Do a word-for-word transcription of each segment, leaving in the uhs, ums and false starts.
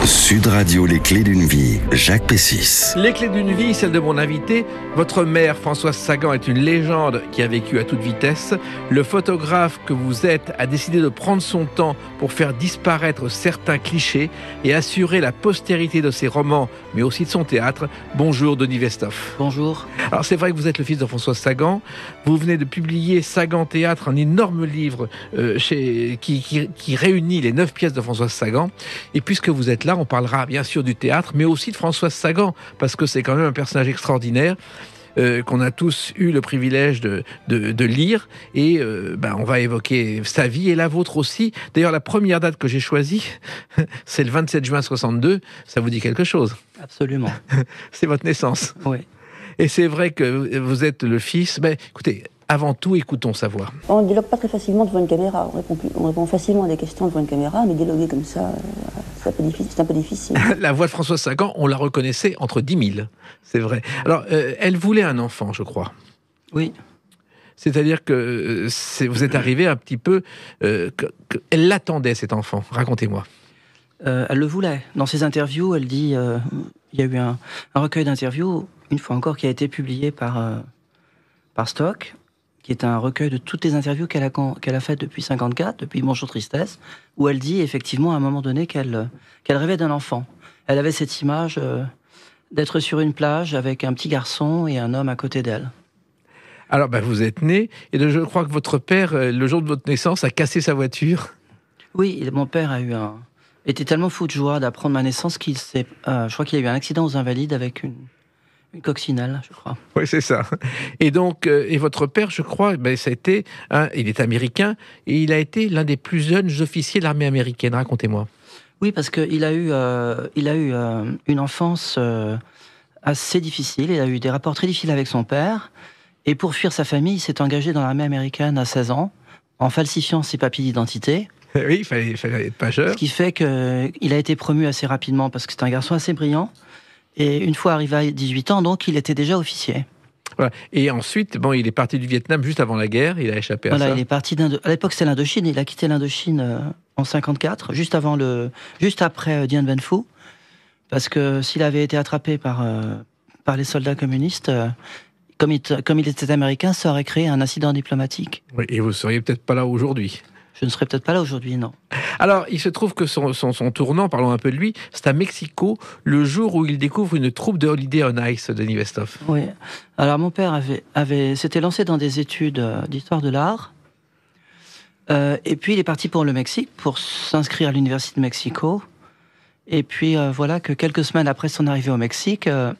Sud Radio, les clés d'une vie, Jacques Pessis. Les clés d'une vie, celle de mon invité. Votre mère, Françoise Sagan, est une légende qui a vécu à toute vitesse. Le photographe que vous êtes a décidé de prendre son temps pour faire disparaître certains clichés et assurer la postérité de ses romans, mais aussi de son théâtre. Bonjour, Denis Westhoff. Bonjour. Alors, c'est vrai que vous êtes le fils de Françoise Sagan. Vous venez de publier Sagan Théâtre, un énorme livre euh, chez, qui, qui, qui réunit les neuf pièces de Françoise Sagan. Et puisque vous êtes là, on parlera bien sûr du théâtre, mais aussi de Françoise Sagan, parce que c'est quand même un personnage extraordinaire euh, qu'on a tous eu le privilège de, de, de lire. Et euh, ben, on va évoquer sa vie et la vôtre aussi. D'ailleurs, la première date que j'ai choisie, c'est le vingt-sept juin soixante-deux. Ça vous dit quelque chose? Absolument. C'est votre naissance. Oui. Et c'est vrai que vous êtes le fils. Ben, écoutez, avant tout, écoutons sa voix. On ne dialogue pas très facilement devant une caméra. On répond, plus, on répond facilement à des questions devant une caméra, mais dialoguer comme ça, c'est un peu difficile. C'est un peu difficile. La voix de Françoise Sagan, on la reconnaissait entre dix mille. C'est vrai. Alors, euh, elle voulait un enfant, je crois. Oui. C'est-à-dire que euh, c'est, vous êtes arrivé un petit peu... Euh, que, que, elle l'attendait, cet enfant. Racontez-moi. Euh, elle le voulait. Dans ses interviews, elle dit... Euh, il y a eu un, un recueil d'interviews, une fois encore, qui a été publié par, euh, par Stock, qui est un recueil de toutes les interviews qu'elle a, qu'elle a faites depuis cinquante-quatre, depuis Bonjour Tristesse, où elle dit effectivement à un moment donné qu'elle, qu'elle rêvait d'un enfant. Elle avait cette image euh, d'être sur une plage avec un petit garçon et un homme à côté d'elle. Alors, ben, vous êtes né, et je crois que votre père, le jour de votre naissance, a cassé sa voiture. Oui, mon père a eu un, était tellement fou de joie d'apprendre ma naissance qu'il s'est... Euh, je crois qu'il a eu un accident aux Invalides avec une... Une coccinelle, je crois. Oui, c'est ça. Et donc, euh, et votre père, je crois, ben, ça a été, hein, il est américain, et il a été l'un des plus jeunes officiers de l'armée américaine. Racontez-moi. Oui, parce qu'il a eu, euh, il a eu euh, une enfance euh, assez difficile. Il a eu des rapports très difficiles avec son père. Et pour fuir sa famille, il s'est engagé dans l'armée américaine à seize ans, en falsifiant ses papiers d'identité. Oui, il fallait, il fallait être majeur. Ce qui fait qu'il a été promu assez rapidement, parce que c'est un garçon assez brillant. Et une fois arrivé à dix-huit ans, donc, il était déjà officier. Voilà. Et ensuite, bon, il est parti du Vietnam juste avant la guerre, il a échappé à voilà, ça. Il est parti d'Indo... À l'époque, c'était l'Indochine, il a quitté l'Indochine euh, en cinquante-quatre, juste, avant le... juste après euh, Dien Bien Phu, parce que s'il avait été attrapé par, euh, par les soldats communistes, euh, comme, il t... comme il était américain, ça aurait créé un incident diplomatique. Oui, et vous ne seriez peut-être pas là aujourd'hui. Je ne serais peut-être pas là aujourd'hui, non. Alors, il se trouve que son, son, son tournant, parlons un peu de lui, c'est à Mexico, le jour où il découvre une troupe de Holiday on Ice, Denis Westhoff. Oui. Alors, mon père avait, avait, s'était lancé dans des études d'histoire de l'art. Euh, et puis, il est parti pour le Mexique, pour s'inscrire à l'Université de Mexico. Et puis, euh, voilà que quelques semaines après son arrivée au Mexique, euh,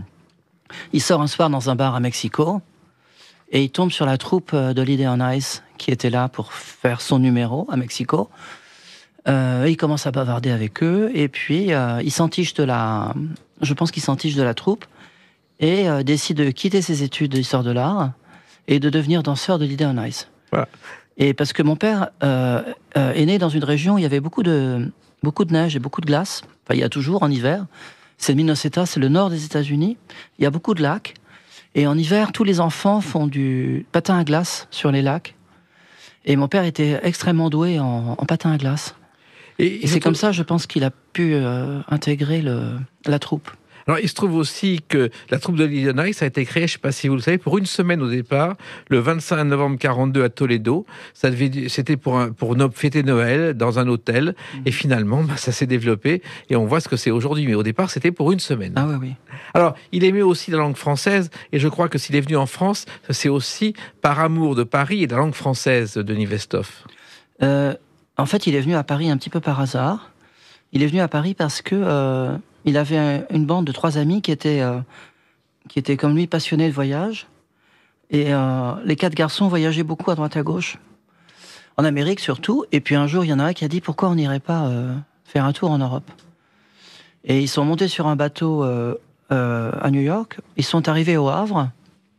il sort un soir dans un bar à Mexico. Et il tombe sur la troupe d'Holiday on Ice qui était là pour faire son numéro à Mexico. Euh, il commence à bavarder avec eux et puis euh, il s'entiche de la, je pense qu'il s'entiche de la troupe et euh, décide de quitter ses études d'histoire de l'art et de devenir danseur d'Holiday on Ice. Voilà. Et parce que mon père euh, euh, est né dans une région où il y avait beaucoup de beaucoup de neige et beaucoup de glace. Enfin, il y a toujours en hiver. C'est le Minnesota, c'est le nord des États-Unis. Il y a beaucoup de lacs. Et en hiver, tous les enfants font du patin à glace sur les lacs. Et mon père était extrêmement doué en, en patin à glace. Et, et c'est comme ça, je pense, qu'il a pu euh, intégrer le, la troupe. Alors, il se trouve aussi que la troupe de Holiday on Ice a été créée, je ne sais pas si vous le savez, pour une semaine au départ, le vingt-cinq novembre quarante-deux à Toledo. Ça devait, c'était pour, un, pour no, fêter Noël dans un hôtel. Mmh. Et finalement, bah, ça s'est développé et on voit ce que c'est aujourd'hui. Mais au départ, c'était pour une semaine. Ah oui, oui. Alors, il aimait aussi la langue française et je crois que s'il est venu en France, c'est aussi par amour de Paris et de la langue française, Denis Westhoff. Euh, en fait, il est venu à Paris un petit peu par hasard. Il est venu à Paris parce que... Euh... Il avait une bande de trois amis qui étaient, euh, qui étaient comme lui passionnés de voyage. Et euh, les quatre garçons voyageaient beaucoup à droite à gauche, en Amérique surtout. Et puis un jour, il y en a un qui a dit « Pourquoi on n'irait pas euh, faire un tour en Europe ?» Et ils sont montés sur un bateau euh, euh, à New York. Ils sont arrivés au Havre.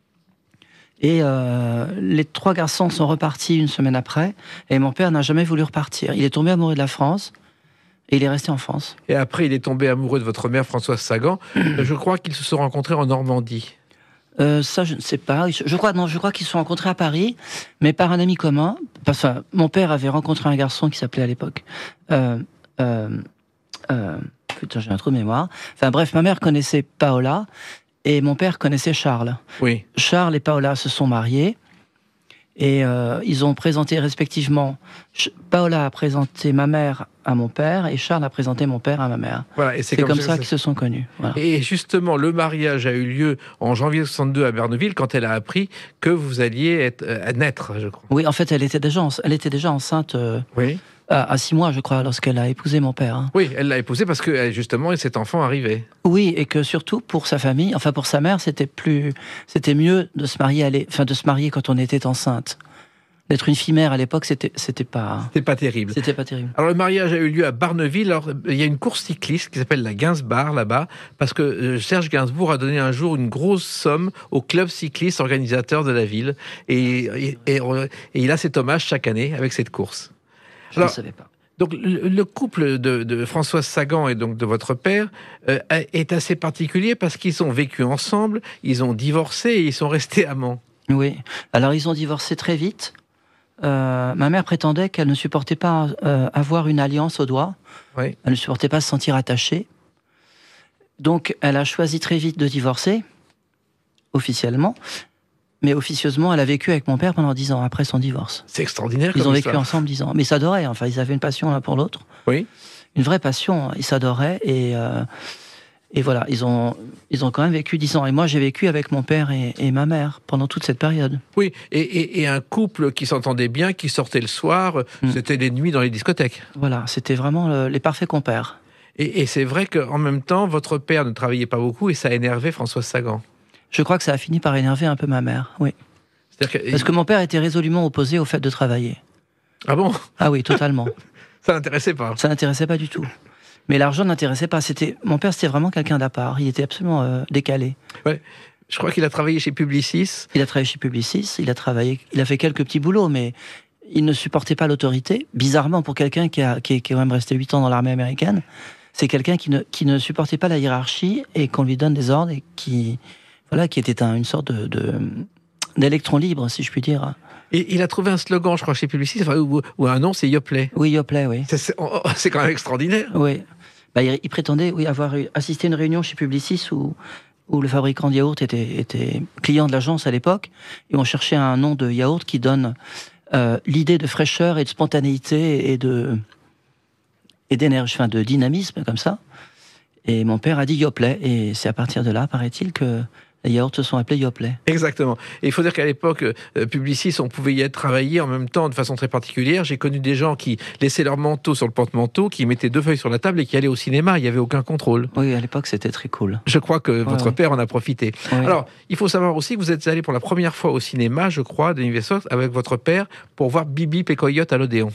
Et euh, les trois garçons sont repartis une semaine après. Et mon père n'a jamais voulu repartir. Il est tombé amoureux de la France. Et il est resté en France. Et après, il est tombé amoureux de votre mère, Françoise Sagan. Je crois qu'ils se sont rencontrés en Normandie. Euh, ça, je ne sais pas. Je crois, non, je crois qu'ils se sont rencontrés à Paris, mais par un ami commun. Enfin, mon père avait rencontré un garçon qui s'appelait à l'époque... Euh, euh, euh, putain, j'ai un trou de mémoire. Enfin bref, ma mère connaissait Paola et mon père connaissait Charles. Oui. Charles et Paola se sont mariés et euh, ils ont présenté respectivement... Paola a présenté ma mère à mon père et Charles a présenté mon père à ma mère. Voilà, et c'est, c'est comme, comme ça, ça ça qu'ils se sont connus. Voilà. Et justement, le mariage a eu lieu en janvier soixante-deux à Berneville quand elle a appris que vous alliez être, euh, naître, je crois. Oui, en fait, elle était déjà, elle était déjà enceinte euh, oui. à, à six mois, je crois, lorsqu'elle a épousé mon père. Hein. Oui, elle l'a épousé parce que justement, cet enfant arrivait. Oui, et que surtout pour sa famille, enfin pour sa mère, c'était plus, c'était mieux de se marier, à l'é... enfin de se marier quand on était enceinte. D'être une fille mère à l'époque, c'était, c'était pas... C'était pas terrible. C'était pas terrible. Alors, le mariage a eu lieu à Barneville. Alors, il y a une course cycliste qui s'appelle la Gainsbar, là-bas, parce que euh, Serge Gainsbourg a donné un jour une grosse somme au club cycliste organisateur de la ville. Et, et, et, et il a cet hommage chaque année avec cette course. Je ne savais pas. Donc, le, le couple de, de Françoise Sagan et donc de votre père euh, est assez particulier parce qu'ils ont vécu ensemble, ils ont divorcé et ils sont restés amants. Oui. Alors, ils ont divorcé très vite. Euh, ma mère prétendait qu'elle ne supportait pas euh, avoir une alliance au doigt. Oui. Elle ne supportait pas se sentir attachée. Donc, elle a choisi très vite de divorcer, officiellement. Mais officieusement, elle a vécu avec mon père pendant dix ans après son divorce. C'est extraordinaire. Ils comme ont vécu histoire. ensemble dix ans. Mais ils s'adoraient. Enfin, ils avaient une passion l'un pour l'autre. Oui. Une vraie passion. Ils s'adoraient et... Euh, Et voilà, ils ont, ils ont quand même vécu dix ans. Et moi, j'ai vécu avec mon père et, et ma mère pendant toute cette période. Oui, et, et, et un couple qui s'entendait bien, qui sortait le soir, mm. c'était les nuits dans les discothèques. Voilà, c'était vraiment le, les parfaits compères. Et, et c'est vrai qu'en même temps, votre père ne travaillait pas beaucoup et ça a énervé Françoise Sagan. Je crois que ça a fini par énerver un peu ma mère, oui. C'est-à-dire que... Parce que mon père était résolument opposé au fait de travailler. Ah bon ? Ah oui, totalement. Ça l'intéressait pas ? Ça l'intéressait pas du tout. Mais l'argent n'intéressait pas. C'était mon père, c'était vraiment quelqu'un d'à part. Il était absolument euh, décalé. Ouais. Je crois qu'il a travaillé chez Publicis. Il a travaillé chez Publicis. Il a travaillé. Il a fait quelques petits boulots, mais il ne supportait pas l'autorité. Bizarrement, pour quelqu'un qui a qui est, qui est quand même resté huit ans dans l'armée américaine, c'est quelqu'un qui ne qui ne supportait pas la hiérarchie et qu'on lui donne des ordres et qui voilà qui était un, une sorte de, de d'électron libre, si je puis dire. Et il a trouvé un slogan, je crois, chez Publicis, enfin, ou, ou un nom, c'est Yoplait. Oui, Yoplait, oui. C'est, c'est, c'est quand même extraordinaire. Oui. Bah, il, il prétendait oui, avoir assisté à une réunion chez Publicis où, où le fabricant de yaourt était, était client de l'agence à l'époque, et on cherchait un nom de yaourt qui donne euh, l'idée de fraîcheur et de spontanéité et, de, et d'énergie, enfin de dynamisme, comme ça. Et mon père a dit Yoplait, et c'est à partir de là, paraît-il, que les yaourts se sont appelés Yoplait. Exactement. Et il faut dire qu'à l'époque, euh, Publicis, on pouvait y être travaillé en même temps de façon très particulière. J'ai connu des gens qui laissaient leur manteau sur le porte-manteau, qui mettaient deux feuilles sur la table et qui allaient au cinéma. Il n'y avait aucun contrôle. Oui, à l'époque, c'était très cool. Je crois que ouais, votre ouais. père en a profité. Ouais. Alors, il faut savoir aussi que vous êtes allé pour la première fois au cinéma, je crois, de l'Universal, avec votre père, pour voir Bibi et Coyote à l'Odéon.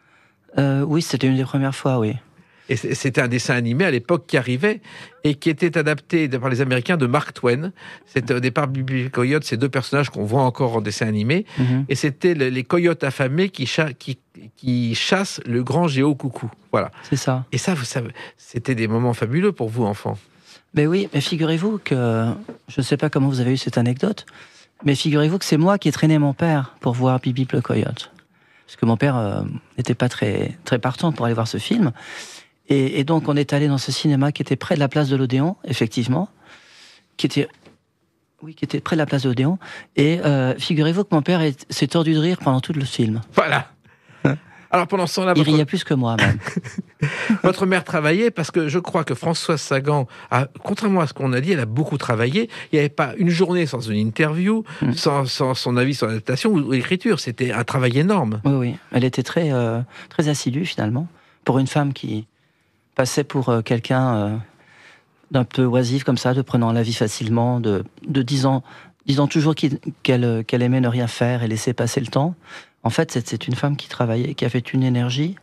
Euh, oui, c'était une des premières fois, oui. Et c'était un dessin animé à l'époque qui arrivait et qui était adapté par les Américains de Mark Twain. C'était au départ Bibi et Coyote, ces deux personnages qu'on voit encore en dessin animé. Mm-hmm. Et c'était les coyotes affamés qui, cha- qui, qui chassent le grand géo coucou. Voilà. C'est ça. Et ça, vous savez, c'était des moments fabuleux pour vous, enfants. Mais oui, mais figurez-vous que, je ne sais pas comment vous avez eu cette anecdote, mais figurez-vous que c'est moi qui ai traîné mon père pour voir Bibi le Coyote. Parce que mon père euh, n'était pas très, très partant pour aller voir ce film. Et, et donc, on est allé dans ce cinéma qui était près de la place de l'Odéon, effectivement, qui était, oui, qui était près de la place de l'Odéon. Et euh, figurez-vous que mon père est, s'est tordu de rire pendant tout le film. Voilà. Alors, pendant ce temps-là... Il votre... riait plus que moi, même. Votre mère travaillait parce que je crois que Françoise Sagan, a, contrairement à ce qu'on a dit, elle a beaucoup travaillé. Il n'y avait pas une journée sans une interview, mmh. sans, sans son avis sur l'adaptation ou l'écriture. C'était un travail énorme. Oui, oui. Elle était très, euh, très assidue, finalement, pour une femme qui... passait pour euh, quelqu'un euh, d'un peu oisif comme ça, de prenant la vie facilement, de, de disant, disant toujours qu'il, qu'elle, qu'elle aimait ne rien faire et laisser passer le temps. En fait, c'est, c'est une femme qui travaillait, qui avait une énergie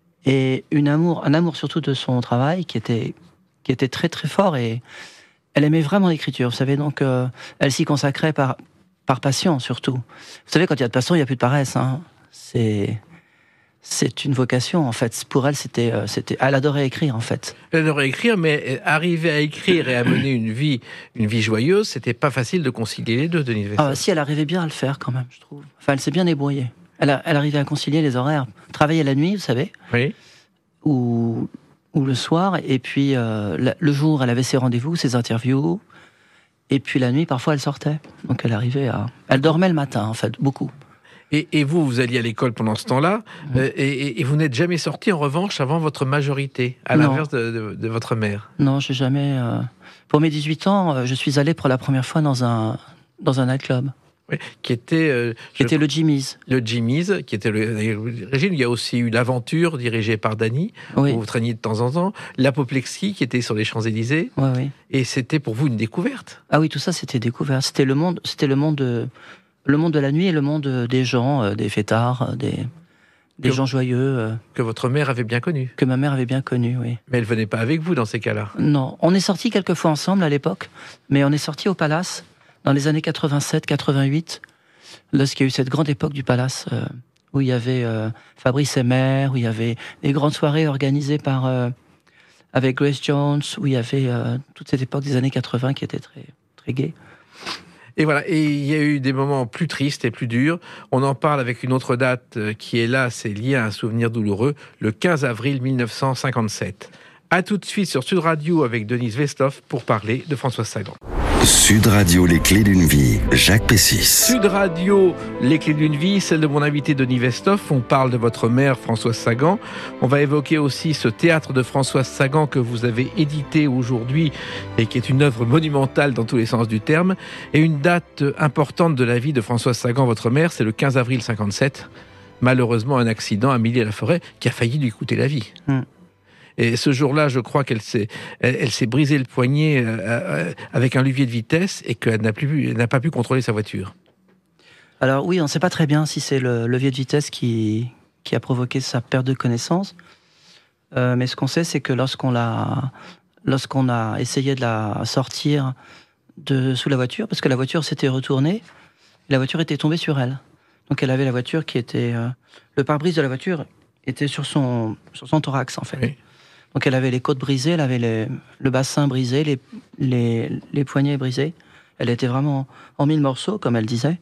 et une amour, un amour surtout de son travail qui était, qui était très très fort, et elle aimait vraiment l'écriture. Vous savez, donc euh, elle s'y consacrait par, par passion surtout. Vous savez, quand il y a de passion, il n'y a plus de paresse. Hein. C'est... C'est une vocation, en fait. Pour elle, c'était, euh, c'était... Elle adorait écrire, en fait. Elle adorait écrire, mais arriver à écrire et à mener une vie, une vie joyeuse, c'était pas facile de concilier les deux, Denise Wessel. Ah, si, elle arrivait bien à le faire, quand même, je trouve. Enfin, elle s'est bien débrouillée. Elle, a, elle arrivait à concilier les horaires. Travailler la nuit, vous savez. Oui. Ou ou le soir. Et puis, euh, le jour, elle avait ses rendez-vous, ses interviews. Et puis, la nuit, parfois, elle sortait. Donc, elle arrivait à... Elle dormait le matin, en fait, beaucoup. Et, et vous, vous alliez à l'école pendant ce temps-là, mmh. euh, et, et vous n'êtes jamais sorti, en revanche, avant votre majorité, à l'inverse de, de, de votre mère. Non, j'ai jamais... Euh... Pour mes dix-huit ans, euh, je suis allé pour la première fois dans un, dans un nightclub. Oui, qui était... Euh, qui était le Jimmy's. Le Jimmy's, qui était le régime. Il y a aussi eu l'Aventure, dirigée par Dany, oui. où vous traîniez de temps en temps. L'Apoplexie, qui était sur les Champs-Élysées. Oui, oui. Et c'était pour vous une découverte. Ah oui, tout ça, c'était découvert. C'était le monde... C'était le monde de... Le monde de la nuit et le monde des gens, euh, des fêtards, des, des que, gens joyeux. Euh, que votre mère avait bien connu. Que ma mère avait bien connu, oui. Mais elle venait pas avec vous dans ces cas-là. Non, on est sortis quelques fois ensemble à l'époque, mais on est sortis au Palace dans les années quatre-vingt-sept quatre-vingt-huit, lorsqu'il y a eu cette grande époque du Palace, euh, où il y avait euh, Fabrice Haimer, où il y avait des grandes soirées organisées par euh, avec Grace Jones, où il y avait euh, toute cette époque des années quatre-vingts qui était très, très gaie. Et voilà, et il y a eu des moments plus tristes et plus durs. On en parle avec une autre date qui est là, c'est lié à un souvenir douloureux, le quinze avril mille neuf cent cinquante-sept. A tout de suite sur Sud Radio avec Denise Westhoff pour parler de Françoise Sagan. Sud Radio, les clés d'une vie, Jacques Pessis. Sud Radio, les clés d'une vie, celle de mon invité Denis Westhoff. On parle de votre mère Françoise Sagan. On va évoquer aussi ce théâtre de Françoise Sagan que vous avez édité aujourd'hui et qui est une œuvre monumentale dans tous les sens du terme. Et une date importante de la vie de Françoise Sagan, votre mère, c'est le quinze avril cinquante-sept. Malheureusement, un accident à Milly-la-Forêt qui a failli lui coûter la vie. Mm. Et ce jour-là, je crois qu'elle s'est, elle, elle s'est brisé le poignet euh, euh, avec un levier de vitesse et qu'elle n'a, plus, elle n'a pas pu contrôler sa voiture. Alors oui, on ne sait pas très bien si c'est le levier de vitesse qui, qui a provoqué sa perte de connaissance. Euh, mais ce qu'on sait, c'est que lorsqu'on, l'a, lorsqu'on a essayé de la sortir de sous la voiture, parce que la voiture s'était retournée, la voiture était tombée sur elle. Donc elle avait la voiture qui était... Euh, le pare-brise de la voiture était sur son, sur son thorax, en fait. Oui. Donc elle avait les côtes brisées, elle avait les, le bassin brisé, les, les, les poignets brisés. Elle était vraiment en mille morceaux, comme elle disait.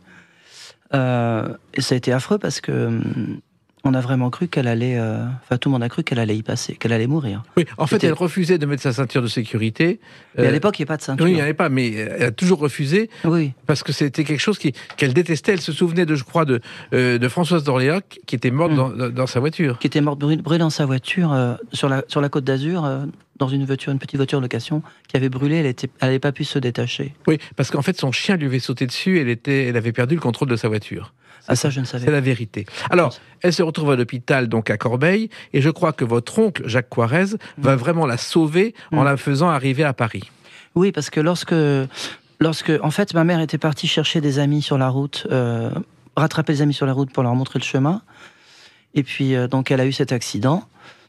Euh, et ça a été affreux parce que hum, on a vraiment cru qu'elle allait... Euh, enfin, tout le monde a cru qu'elle allait y passer, qu'elle allait mourir. Oui, en fait, C'était... elle refusait de mettre sa ceinture de sécurité. Mais euh, à l'époque, il n'y a pas de ceinture. Oui, il n'y en avait pas, mais elle a toujours refusé. Oui. Parce que c'était quelque chose qui, qu'elle détestait. Elle se souvenait, de, je crois, de, euh, de Françoise d'Orléans, qui était morte mmh. dans, dans sa voiture. Qui était morte brûlée dans sa voiture, euh, sur, la, sur la Côte d'Azur, euh, dans une voiture, une petite voiture de location, qui avait brûlé. Elle n'avait pas pu se détacher. Oui, parce qu'en fait, son chien lui avait sauté dessus. Elle, était, elle avait perdu le contrôle de sa voiture. Ah, ça, je ne savais pas. C'est la vérité. Alors, elle se retrouve à l'hôpital, donc à Corbeil, et je crois que votre oncle, Jacques Coirez, mmh. va vraiment la sauver en mmh. la faisant arriver à Paris. Oui, parce que lorsque, lorsque, en fait, ma mère était partie chercher des amis sur la route, euh, rattraper les amis sur la route pour leur montrer le chemin, et puis, euh, donc, elle a eu cet accident,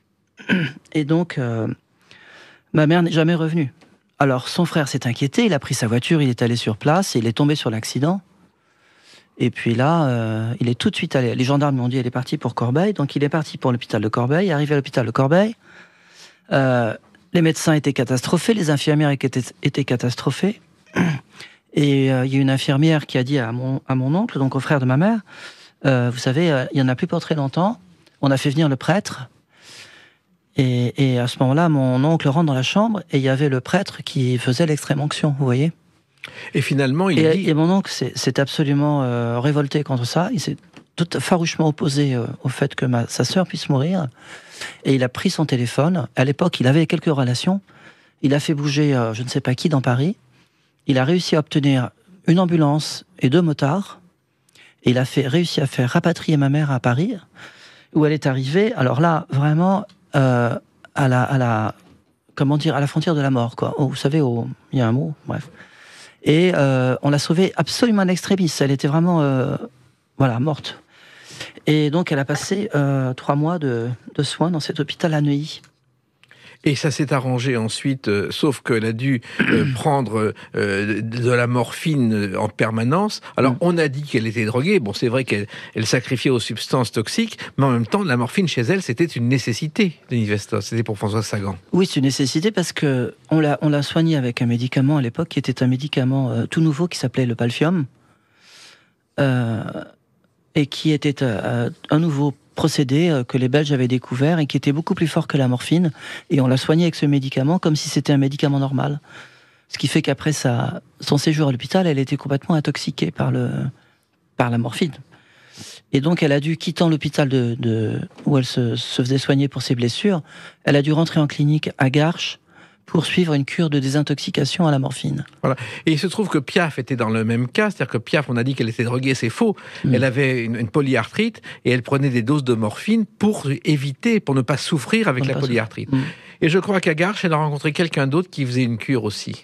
et donc, euh, ma mère n'est jamais revenue. Alors, son frère s'est inquiété, il a pris sa voiture, il est allé sur place, et il est tombé sur l'accident. Et puis là, euh, il est tout de suite allé. Les gendarmes lui ont dit, elle est partie pour Corbeil. Donc il est parti pour l'hôpital de Corbeil. Arrivé à l'hôpital de Corbeil, euh, les médecins étaient catastrophés, les infirmières étaient, étaient catastrophées. Et euh, il y a une infirmière qui a dit à mon, à mon oncle, donc au frère de ma mère, euh, vous savez, euh, il n'y en a plus pour très longtemps. On a fait venir le prêtre. Et, et à ce moment-là, mon oncle rentre dans la chambre et il y avait le prêtre qui faisait l'extrême onction, vous voyez. Et finalement, il et, dit... et mon oncle s'est absolument euh, révolté contre ça. Il s'est tout farouchement opposé euh, au fait que ma, sa sœur puisse mourir. Et il a pris son téléphone. À l'époque, il avait quelques relations. Il a fait bouger euh, je ne sais pas qui dans Paris. Il a réussi à obtenir une ambulance et deux motards. Et il a fait, réussi à faire rapatrier ma mère à Paris, où elle est arrivée. Alors là, vraiment, euh, à la, à la, comment dire, à la frontière de la mort, quoi. Oh, vous savez, oh, il y a un mot, bref. Et euh, on l'a sauvée absolument en extremis. Elle était vraiment, euh, voilà, morte. Et donc, elle a passé euh, trois mois de, de soins dans cet hôpital à Neuilly. Et ça s'est arrangé ensuite, euh, sauf qu'elle a dû euh, prendre euh, de la morphine en permanence. Alors, mm. on a dit qu'elle était droguée. Bon, c'est vrai qu'elle elle sacrifiait aux substances toxiques, mais en même temps, la morphine chez elle, c'était une nécessité, Denis Westhoff. C'était pour Françoise Sagan. Oui, c'est une nécessité parce que on l'a, on l'a soignée avec un médicament à l'époque qui était un médicament euh, tout nouveau qui s'appelait le Palfium, euh, et qui était euh, un nouveau procédé euh, que les Belges avaient découvert et qui était beaucoup plus fort que la morphine. Et on l'a soigné avec ce médicament comme si c'était un médicament normal. Ce qui fait qu'après sa, son séjour à l'hôpital, elle était complètement intoxiquée par, le, par la morphine. Et donc, elle a dû, quittant l'hôpital de, de, où elle se, se faisait soigner pour ses blessures, elle a dû rentrer en clinique à Garches pour suivre une cure de désintoxication à la morphine. Voilà. Et il se trouve que Piaf était dans le même cas, c'est-à-dire que Piaf, on a dit qu'elle était droguée, c'est faux. Mmh. Elle avait une, une polyarthrite et elle prenait des doses de morphine pour éviter, pour ne pas souffrir avec pour la polyarthrite. Mmh. Et je crois qu'à Garches, elle a rencontré quelqu'un d'autre qui faisait une cure aussi.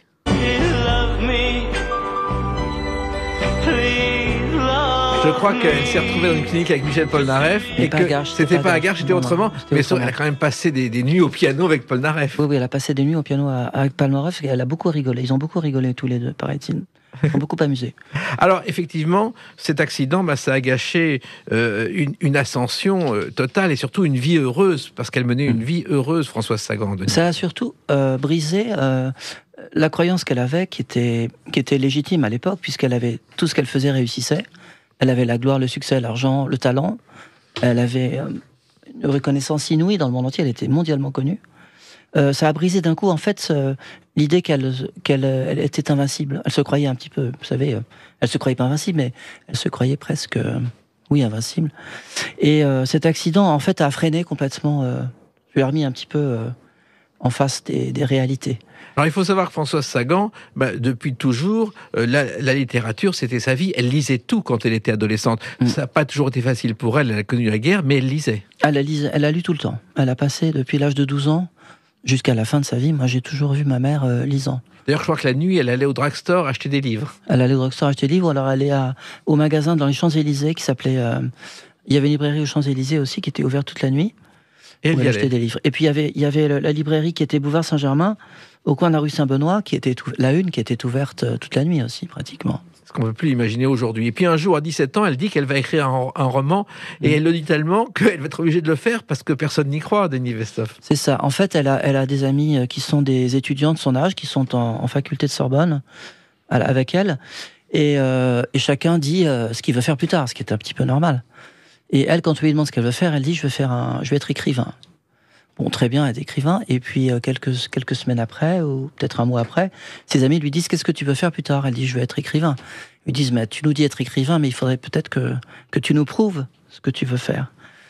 Je crois qu'elle s'est retrouvée dans une clinique avec Michel Polnareff et, et que Garches, c'était pas à Garches, c'était autrement. C'était mais autrement. Elle a quand même passé des, des nuits au piano avec Polnareff. Oui, oui, elle a passé des nuits au piano avec Polnareff et elle a beaucoup rigolé. Ils ont beaucoup rigolé tous les deux, paraît-il. Ils ont beaucoup amusé. Alors, effectivement, cet accident, bah, ça a gâché euh, une, une ascension euh, totale et surtout une vie heureuse, parce qu'elle menait une vie heureuse, Françoise Sagan. Denis. Ça a surtout euh, brisé euh, la croyance qu'elle avait, qui était, qui était légitime à l'époque, puisqu'elle avait tout ce qu'elle faisait réussissait. Elle avait la gloire, le succès, l'argent, le talent. Elle avait euh, une reconnaissance inouïe dans le monde entier. Elle était mondialement connue. Euh, ça a brisé d'un coup, en fait, euh, l'idée qu'elle, qu'elle elle était invincible. Elle se croyait un petit peu, vous savez, euh, elle se croyait pas invincible, mais elle se croyait presque, euh, oui, invincible. Et euh, cet accident, en fait, a freiné complètement, euh, je l'ai remis un petit peu euh, en face des, des réalités. Alors, il faut savoir que Françoise Sagan, bah, depuis toujours, euh, la, la littérature, c'était sa vie. Elle lisait tout quand elle était adolescente. Mmh. Ça n'a pas toujours été facile pour elle. Elle a connu la guerre, mais elle lisait. Elle a, lisé, elle a lu tout le temps. Elle a passé, depuis l'âge de douze ans, jusqu'à la fin de sa vie, moi j'ai toujours vu ma mère euh, lisant. D'ailleurs, je crois que la nuit, elle allait au drugstore acheter des livres. Elle allait au drugstore acheter des livres, alors elle allait à, au magasin dans les Champs-Élysées qui s'appelait... Euh, il y avait une librairie aux Champs-Élysées aussi qui était ouverte toute la nuit. Et elle où elle achetait des livres. Et puis il y avait, il y avait le, la librairie qui était Boulevard Saint-Germain, au coin de la rue Saint-Benoît, qui était la une, qui était ouverte toute la nuit aussi, pratiquement. Ce qu'on ne peut plus imaginer aujourd'hui. Et puis un jour, à dix-sept ans, elle dit qu'elle va écrire un, un roman, et mmh. elle le dit tellement qu'elle va être obligée de le faire parce que personne n'y croit, Denis Westhoff. C'est ça. En fait, elle a, elle a des amis qui sont des étudiants de son âge, qui sont en, en faculté de Sorbonne, avec elle, et, euh, et chacun dit euh, ce qu'il veut faire plus tard, ce qui est un petit peu normal. Et elle, quand on lui demande ce qu'elle veut faire, elle dit « je veux, faire un, je veux être écrivain ». Bon, très bien, elle est écrivain. Et puis, euh, quelques, quelques semaines après, ou peut-être un mois après, ses amis lui disent « qu'est-ce que tu veux faire plus tard ?» Elle dit « je veux être écrivain ». Ils lui disent « mais tu nous dis être écrivain, mais il faudrait peut-être que, que tu nous prouves ce que tu veux faire ».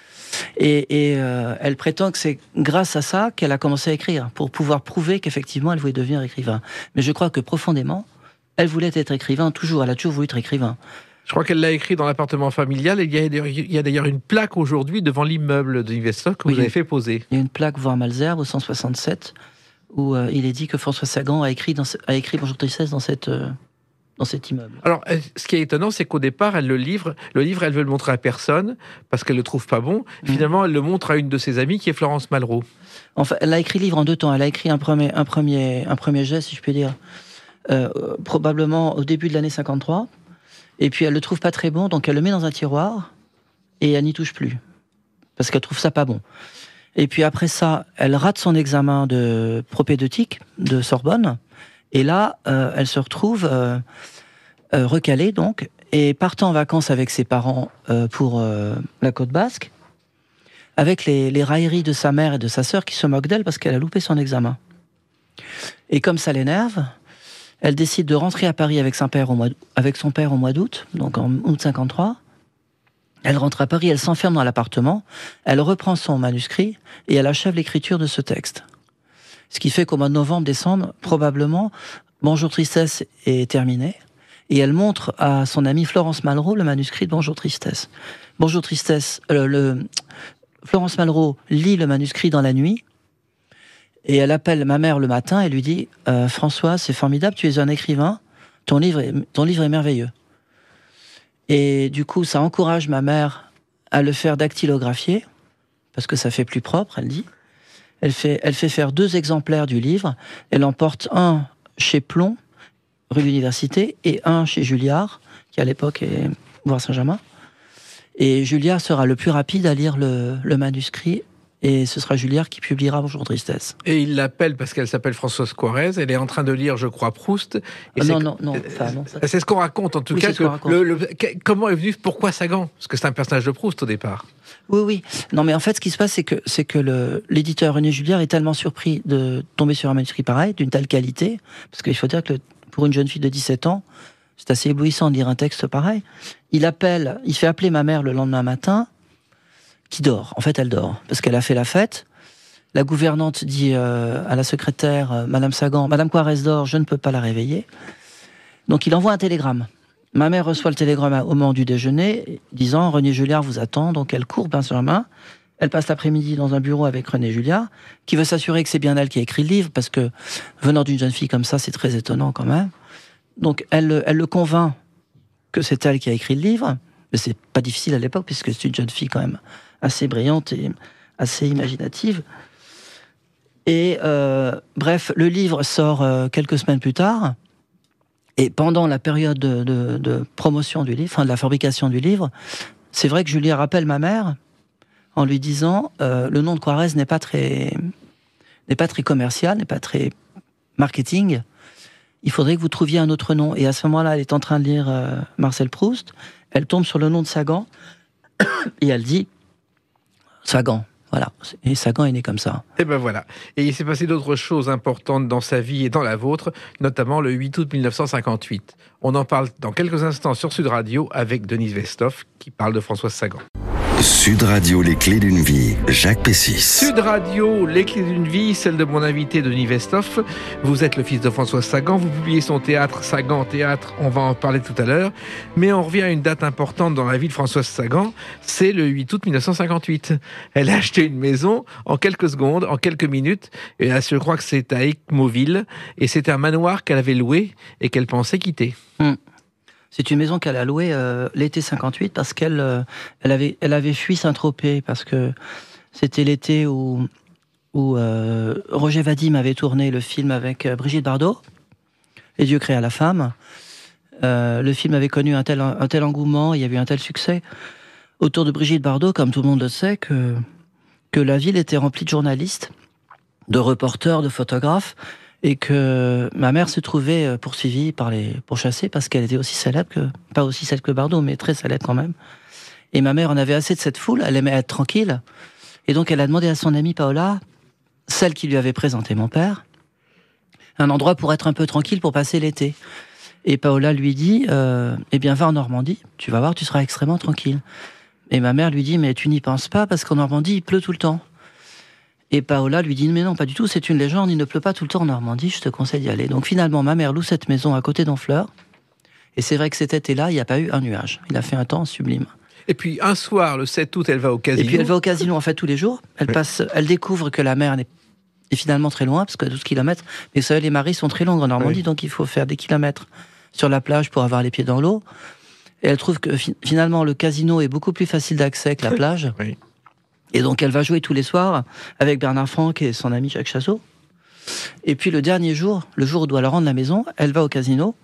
Et, et euh, elle prétend que c'est grâce à ça qu'elle a commencé à écrire, pour pouvoir prouver qu'effectivement, elle voulait devenir écrivain. Mais je crois que profondément, elle voulait être écrivain toujours, elle a toujours voulu être écrivain. Je crois qu'elle l'a écrit dans l'appartement familial. Et il y a, il y a d'ailleurs une plaque aujourd'hui devant l'immeuble de Westhoff que oui, vous avez fait poser. Il y a une plaque voir Malesherbes au cent soixante-sept où euh, il est dit que François Sagan a écrit, dans, a écrit Bonjour Tristesse dans, cette, euh, dans cet immeuble. Alors, ce qui est étonnant, c'est qu'au départ, elle le livre, le livre, elle veut le montrer à personne parce qu'elle le trouve pas bon. Mmh. Finalement, elle le montre à une de ses amies qui est Florence Malraux. Enfin, elle a écrit le livre en deux temps. Elle a écrit un premier, un premier, un premier jet, si je puis dire, euh, probablement au début de l'année cinquante-trois. Et puis elle le trouve pas très bon, donc elle le met dans un tiroir et elle n'y touche plus parce qu'elle trouve ça pas bon. Et puis après ça, elle rate son examen de propédeutique de Sorbonne et là, euh, elle se retrouve euh, euh, recalée donc et partant en vacances avec ses parents euh, pour euh, la Côte Basque, avec les, les railleries de sa mère et de sa sœur qui se moquent d'elle parce qu'elle a loupé son examen. Et comme ça l'énerve, elle décide de rentrer à Paris avec son père au mois, avec son père au mois d'août, donc en août cinquante-trois. Elle rentre à Paris, elle s'enferme dans l'appartement, elle reprend son manuscrit et elle achève l'écriture de ce texte. Ce qui fait qu'au mois de novembre-décembre, probablement, Bonjour Tristesse est terminé et elle montre à son amie Florence Malraux le manuscrit de Bonjour Tristesse. Bonjour Tristesse, euh, le, Florence Malraux lit le manuscrit dans la nuit. Et elle appelle ma mère le matin et lui dit euh, « François, c'est formidable, tu es un écrivain, ton livre est, ton livre est merveilleux. » Et du coup, ça encourage ma mère à le faire dactylographier, parce que ça fait plus propre, elle dit. Elle fait, elle fait faire deux exemplaires du livre, elle en porte un chez Plon, rue de l'Université, et un chez Julliard, qui à l'époque est boulevard Saint-Germain. Et Julliard sera le plus rapide à lire le, le manuscrit, Et ce sera Julliard qui publiera Bonjour Tristesse. Et il l'appelle parce qu'elle s'appelle Françoise Coirez. Elle est en train de lire, je crois, Proust. Et Ah, c'est non, que- non, non. Enfin, non ça... C'est ce qu'on raconte, en tout Oui, cas. c'est ce qu'on Que raconte. le, le- que- comment est venu, pourquoi Sagan? Parce que c'est un personnage de Proust au départ. Oui, oui. Non, mais en fait, ce qui se passe, c'est que, c'est que le, l'éditeur René Julliard est tellement surpris de tomber sur un manuscrit pareil, d'une telle qualité, parce qu'il faut dire que le- pour une jeune fille de dix-sept ans, c'est assez éblouissant de lire un texte pareil. Il appelle, il fait appeler ma mère le lendemain matin, qui dort. En fait, elle dort, parce qu'elle a fait la fête. La gouvernante dit euh, à la secrétaire, euh, Madame Sagan, Madame Coirez dort, je ne peux pas la réveiller. Donc il envoie un télégramme. Ma mère reçoit le télégramme au moment du déjeuner, disant René Julliard vous attend. Donc elle court Benjamin. Elle passe l'après-midi dans un bureau avec René Julliard, qui veut s'assurer que c'est bien elle qui a écrit le livre, parce que venant d'une jeune fille comme ça, c'est très étonnant quand même. Donc elle, elle le convainc que c'est elle qui a écrit le livre, mais c'est pas difficile à l'époque, puisque c'est une jeune fille quand même assez brillante et assez imaginative. Et euh, bref, le livre sort euh, quelques semaines plus tard. Et pendant la période de, de, de promotion du livre, enfin de la fabrication du livre, c'est vrai que Julliard rappelle ma mère en lui disant euh, le nom de Coirez n'est pas très n'est pas très commercial, n'est pas très marketing. Il faudrait que vous trouviez un autre nom. Et à ce moment-là, elle est en train de lire euh, Marcel Proust. Elle tombe sur le nom de Sagan et elle dit Sagan. Voilà. Et Sagan est né comme ça. Et ben voilà. Et il s'est passé d'autres choses importantes dans sa vie et dans la vôtre, notamment le huit août mille neuf cent cinquante-huit. On en parle dans quelques instants sur Sud Radio avec Denise Westhoff qui parle de Françoise Sagan. Sud Radio, les clés d'une vie, Jacques Pessis. Sud Radio, les clés d'une vie, celle de mon invité Denis Westhoff. Vous êtes le fils de Françoise Sagan, vous publiez son théâtre, Sagan Théâtre, on va en parler tout à l'heure. Mais on revient à une date importante dans la vie de Françoise Sagan, c'est le huit août mille neuf cent cinquante-huit. Elle a acheté une maison en quelques secondes, en quelques minutes, et là, je crois que c'est à Écmoville, et c'était un manoir qu'elle avait loué et qu'elle pensait quitter. Hum. C'est une maison qu'elle a louée euh, l'été cinquante-huit parce qu'elle euh, elle avait, elle avait fui Saint-Tropez parce que c'était l'été où, où euh, Roger Vadim avait tourné le film avec euh, Brigitte Bardot, Et Dieu créa la femme. Euh, le film avait connu un tel, un tel engouement, il y avait eu un tel succès autour de Brigitte Bardot, comme tout le monde le sait, que, que la ville était remplie de journalistes, de reporters, de photographes, et que ma mère se trouvait poursuivie par les pourchassés parce qu'elle était aussi célèbre que, pas aussi célèbre que Bardot, mais très célèbre quand même. Et ma mère en avait assez de cette foule, elle aimait être tranquille. Et donc elle a demandé à son amie Paola, celle qui lui avait présenté mon père, un endroit pour être un peu tranquille pour passer l'été. Et Paola lui dit, euh, eh bien va en Normandie, tu vas voir, tu seras extrêmement tranquille. Et ma mère lui dit, mais tu n'y penses pas parce qu'en Normandie il pleut tout le temps. Et Paola lui dit, mais non, pas du tout, c'est une légende, il ne pleut pas tout le temps en Normandie, je te conseille d'y aller. Donc finalement, ma mère loue cette maison à côté d'Honfleur, et c'est vrai que cet été-là, il n'y a pas eu un nuage. Il a fait un temps sublime. Et puis un soir, le sept août, elle va au casino. Et puis elle va au casino, en fait, tous les jours. Elle, oui. passe, elle découvre que la mer est, est finalement très loin, parce que douze kilomètres, mais vous savez, les maris sont très longues en Normandie, oui. donc il faut faire des kilomètres sur la plage pour avoir les pieds dans l'eau. Et elle trouve que finalement, le casino est beaucoup plus facile d'accès que la plage. Oui. Et donc elle va jouer tous les soirs avec Bernard Franck et son ami Jacques Chazot. Et puis le dernier jour, le jour où doit leur rendre la maison, elle va au casino.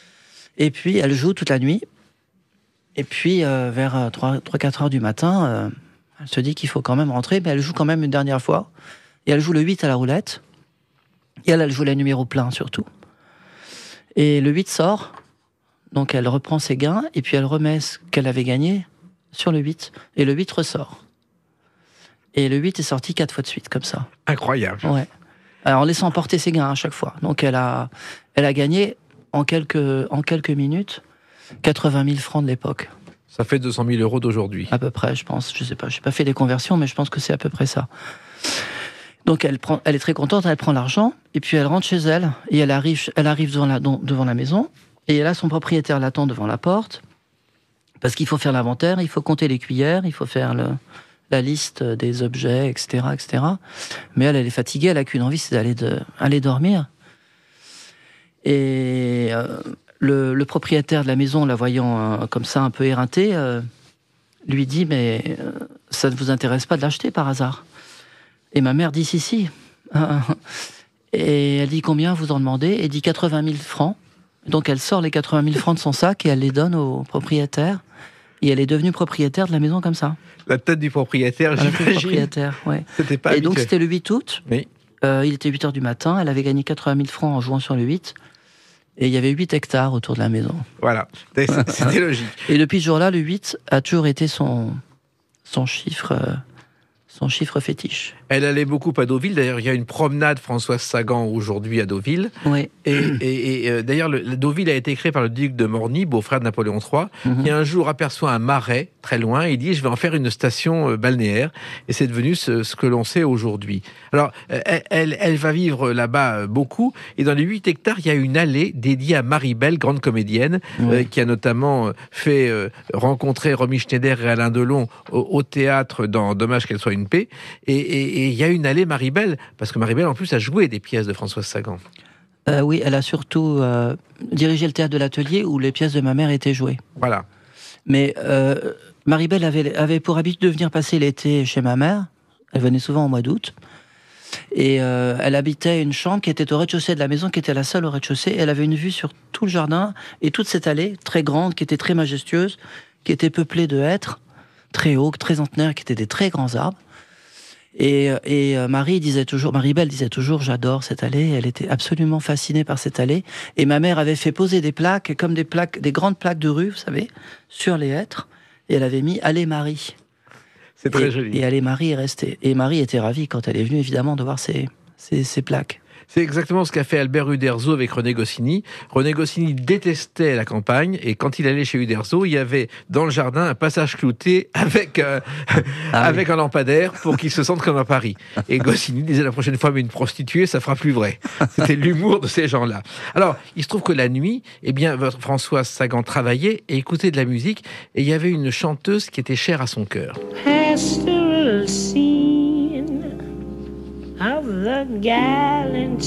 Et puis elle joue toute la nuit. Et puis euh, vers trois à quatre heures du matin, euh, elle se dit qu'il faut quand même rentrer. Mais elle joue quand même une dernière fois. Et elle joue le huit à la roulette. Et elle, elle joue la numéro plein surtout. Et le huit sort. Donc elle reprend ses gains. Et puis elle remet ce qu'elle avait gagné sur le huit. Et le huit ressort. Et le huit est sorti quatre fois de suite, comme ça. Incroyable. Ouais. Alors, en laissant porter ses gains à chaque fois. Donc, elle a, elle a gagné, en quelques, en quelques minutes, quatre-vingt mille francs de l'époque. Ça fait deux cent mille euros d'aujourd'hui. À peu près, je pense. Je sais pas, je n'ai pas fait les conversions, mais je pense que c'est à peu près ça. Donc, elle, prend, elle est très contente, elle prend l'argent, et puis elle rentre chez elle, et elle arrive, elle arrive devant, la, devant la maison, et là, son propriétaire l'attend devant la porte, parce qu'il faut faire l'inventaire, il faut compter les cuillères, il faut faire le... la liste des objets, et cetera, et cetera. Mais elle, elle est fatiguée, elle n'a qu'une envie, c'est d'aller de, aller dormir. Et euh, le, le propriétaire de la maison, la voyant euh, comme ça, un peu éreintée, euh, lui dit, mais euh, ça ne vous intéresse pas de l'acheter par hasard? Et ma mère dit, si, si. Et elle dit, combien vous en demandez? Et dit quatre-vingt mille francs. Donc elle sort les quatre-vingt mille francs de son sac et elle les donne au propriétaire. Et elle est devenue propriétaire de la maison comme ça. La tête du propriétaire, Elle a fait j'imagine. propriétaire, ouais. C'était pas Et donc habituel. c'était le huit août. Oui. Euh, il était huit heures du matin. Elle avait gagné quatre-vingt mille francs en jouant sur le huit. Et il y avait huit hectares autour de la maison. Voilà, c'était logique. Et depuis ce jour-là, le huit a toujours été son, son chiffre... Euh, son chiffre fétiche. Elle allait beaucoup à Deauville. D'ailleurs, il y a une promenade Françoise Sagan aujourd'hui à Deauville. Oui. Et, et, et euh, d'ailleurs, le, le Deauville a été créé par le duc de Morny, beau-frère de Napoléon trois, Mm-hmm. qui un jour aperçoit un marais très loin et il dit « je vais en faire une station euh, balnéaire ». Et c'est devenu ce, ce que l'on sait aujourd'hui. Alors, euh, elle, elle va vivre là-bas euh, beaucoup. Et dans les huit hectares, il y a une allée dédiée à Marie-Belle, grande comédienne, Oui. euh, qui a notamment euh, fait euh, rencontrer Romy Schneider et Alain Delon au, au théâtre dans Dommage qu'elle soit une paix. Et il et, et y a une allée Marie-Belle, parce que Marie-Belle, en plus, a joué des pièces de Françoise Sagan. Euh, oui, elle a surtout euh, dirigé le théâtre de l'Atelier où les pièces de ma mère étaient jouées. Voilà. Mais euh, Marie-Belle avait, avait pour habitude de venir passer l'été chez ma mère. Elle venait souvent au mois d'août. Et euh, elle habitait une chambre qui était au rez-de-chaussée de la maison, qui était la seule au rez-de-chaussée. Elle avait une vue sur tout le jardin et toute cette allée très grande, qui était très majestueuse, qui était peuplée de hêtres, très hauts, très centenaires, qui étaient des très grands arbres. Et, et Marie disait toujours, Marie-Belle disait toujours, j'adore cette allée. Elle était absolument fascinée par cette allée. Et ma mère avait fait poser des plaques, comme des plaques, des grandes plaques de rue, vous savez, sur les hêtres. Et elle avait mis Allée Marie. C'est très et, joli. Et Allée Marie est restée. Et Marie était ravie quand elle est venue, évidemment, de voir ces, ces, ces plaques. C'est exactement ce qu'a fait Albert Uderzo avec René Goscinny. René Goscinny détestait la campagne et quand il allait chez Uderzo, il y avait dans le jardin un passage clouté avec, euh, Ah avec un lampadaire pour qu'il se sente comme à Paris. Et Goscinny disait la prochaine fois, mais une prostituée, ça fera plus vrai. C'était l'humour de ces gens-là. Alors, il se trouve que la nuit, eh bien, votre Françoise Sagan travaillait et écoutait de la musique et il y avait une chanteuse qui était chère à son cœur. Pastoral scene of the gallant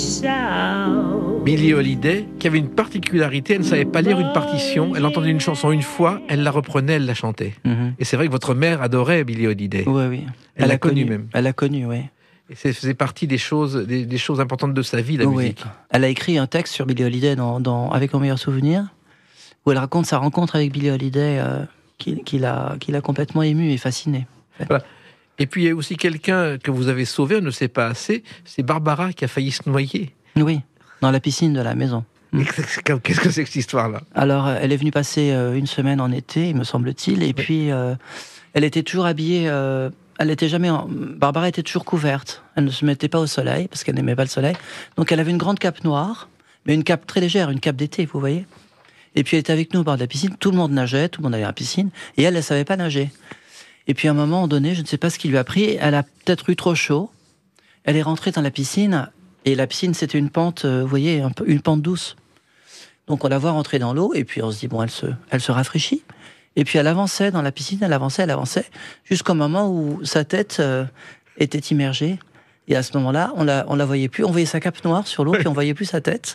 South. Billie Holiday, qui avait une particularité, elle ne savait pas lire une partition, elle entendait une chanson une fois, elle la reprenait, elle la chantait. Mm-hmm. Et c'est vrai que votre mère adorait Billie Holiday. Oui, oui. Elle l'a connue même. Elle l'a connue, oui. Et ça faisait partie des choses, des, des choses importantes de sa vie, la Oui. musique. Elle a écrit un texte sur Billie Holiday dans, dans Avec mon meilleur souvenir, où elle raconte sa rencontre avec Billie Holiday euh, qui, qui, l'a, qui l'a complètement émue et fascinée. En fait. Voilà. Et puis il y a aussi quelqu'un que vous avez sauvé, on ne sait pas assez, c'est Barbara qui a failli se noyer. Oui, dans la piscine de la maison. Mm. Qu'est-ce que c'est que cette histoire-là? Alors, elle est venue passer euh, une semaine en été, me semble-t-il, et oui. puis euh, elle était toujours habillée. Euh, elle était jamais. En... Barbara était toujours couverte. Elle ne se mettait pas au soleil parce qu'elle n'aimait pas le soleil. Donc, elle avait une grande cape noire, mais une cape très légère, une cape d'été, vous voyez. Et puis, elle était avec nous au bord de la piscine. Tout le monde nageait, tout le monde allait à la piscine, et elle, elle savait pas nager. Et puis, à un moment donné, je ne sais pas ce qui lui a pris. Elle a peut-être eu trop chaud. Elle est rentrée dans la piscine. Et la piscine, c'était une pente, vous voyez, un peu, une pente douce. Donc on la voit rentrer dans l'eau, et puis on se dit, bon, elle se, elle se rafraîchit. Et puis elle avançait dans la piscine, elle avançait, elle avançait, jusqu'au moment où sa tête euh, était immergée. Et à ce moment-là, on la, on la voyait plus, on voyait sa cape noire sur l'eau, puis on voyait plus sa tête.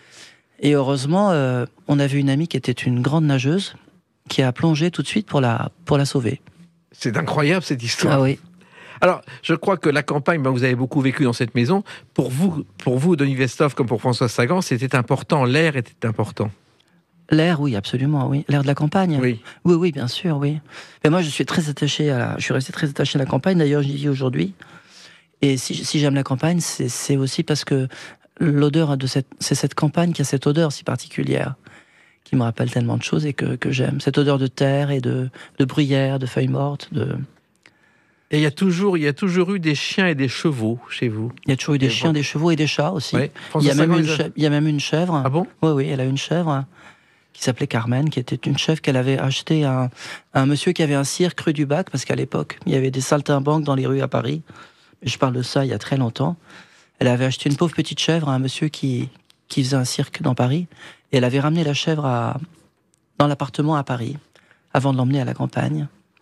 Et heureusement, euh, on avait une amie qui était une grande nageuse, qui a plongé tout de suite pour la, pour la sauver. C'est incroyable cette histoire. Ah oui. Alors, je crois que la campagne, ben, vous avez beaucoup vécu dans cette maison. Pour vous, pour vous, Denis Westhoff, comme pour Françoise Sagan, c'était important, l'air était important. L'air, oui, absolument, oui. L'air de la campagne. Oui. Oui, oui, bien sûr, oui. Mais moi, je suis très attaché à la... je suis resté très attaché à la campagne. D'ailleurs, j'y vis aujourd'hui. Et si, si j'aime la campagne, c'est, c'est aussi parce que l'odeur de cette, c'est cette campagne qui a cette odeur si particulière, qui me rappelle tellement de choses et que, que j'aime. Cette odeur de terre et de, de bruyère, de feuilles mortes, de... Et il y a toujours, il y a toujours eu des chiens et des chevaux chez vous. Il y a toujours eu des et chiens, bon. des chevaux et des chats aussi. Ouais. Il, y a même une a... chèvre, il y a même une chèvre. Ah bon? Oui, oui, elle a une chèvre qui s'appelait Carmen, qui était une chèvre qu'elle avait achetée à un, à un monsieur qui avait un cirque rue du Bac, parce qu'à l'époque, il y avait des saltimbanques dans les rues à Paris. Je parle de ça il y a très longtemps. Elle avait acheté une pauvre petite chèvre à un monsieur qui, qui faisait un cirque dans Paris. Et elle avait ramené la chèvre à, dans l'appartement à Paris, avant de l'emmener à la campagne.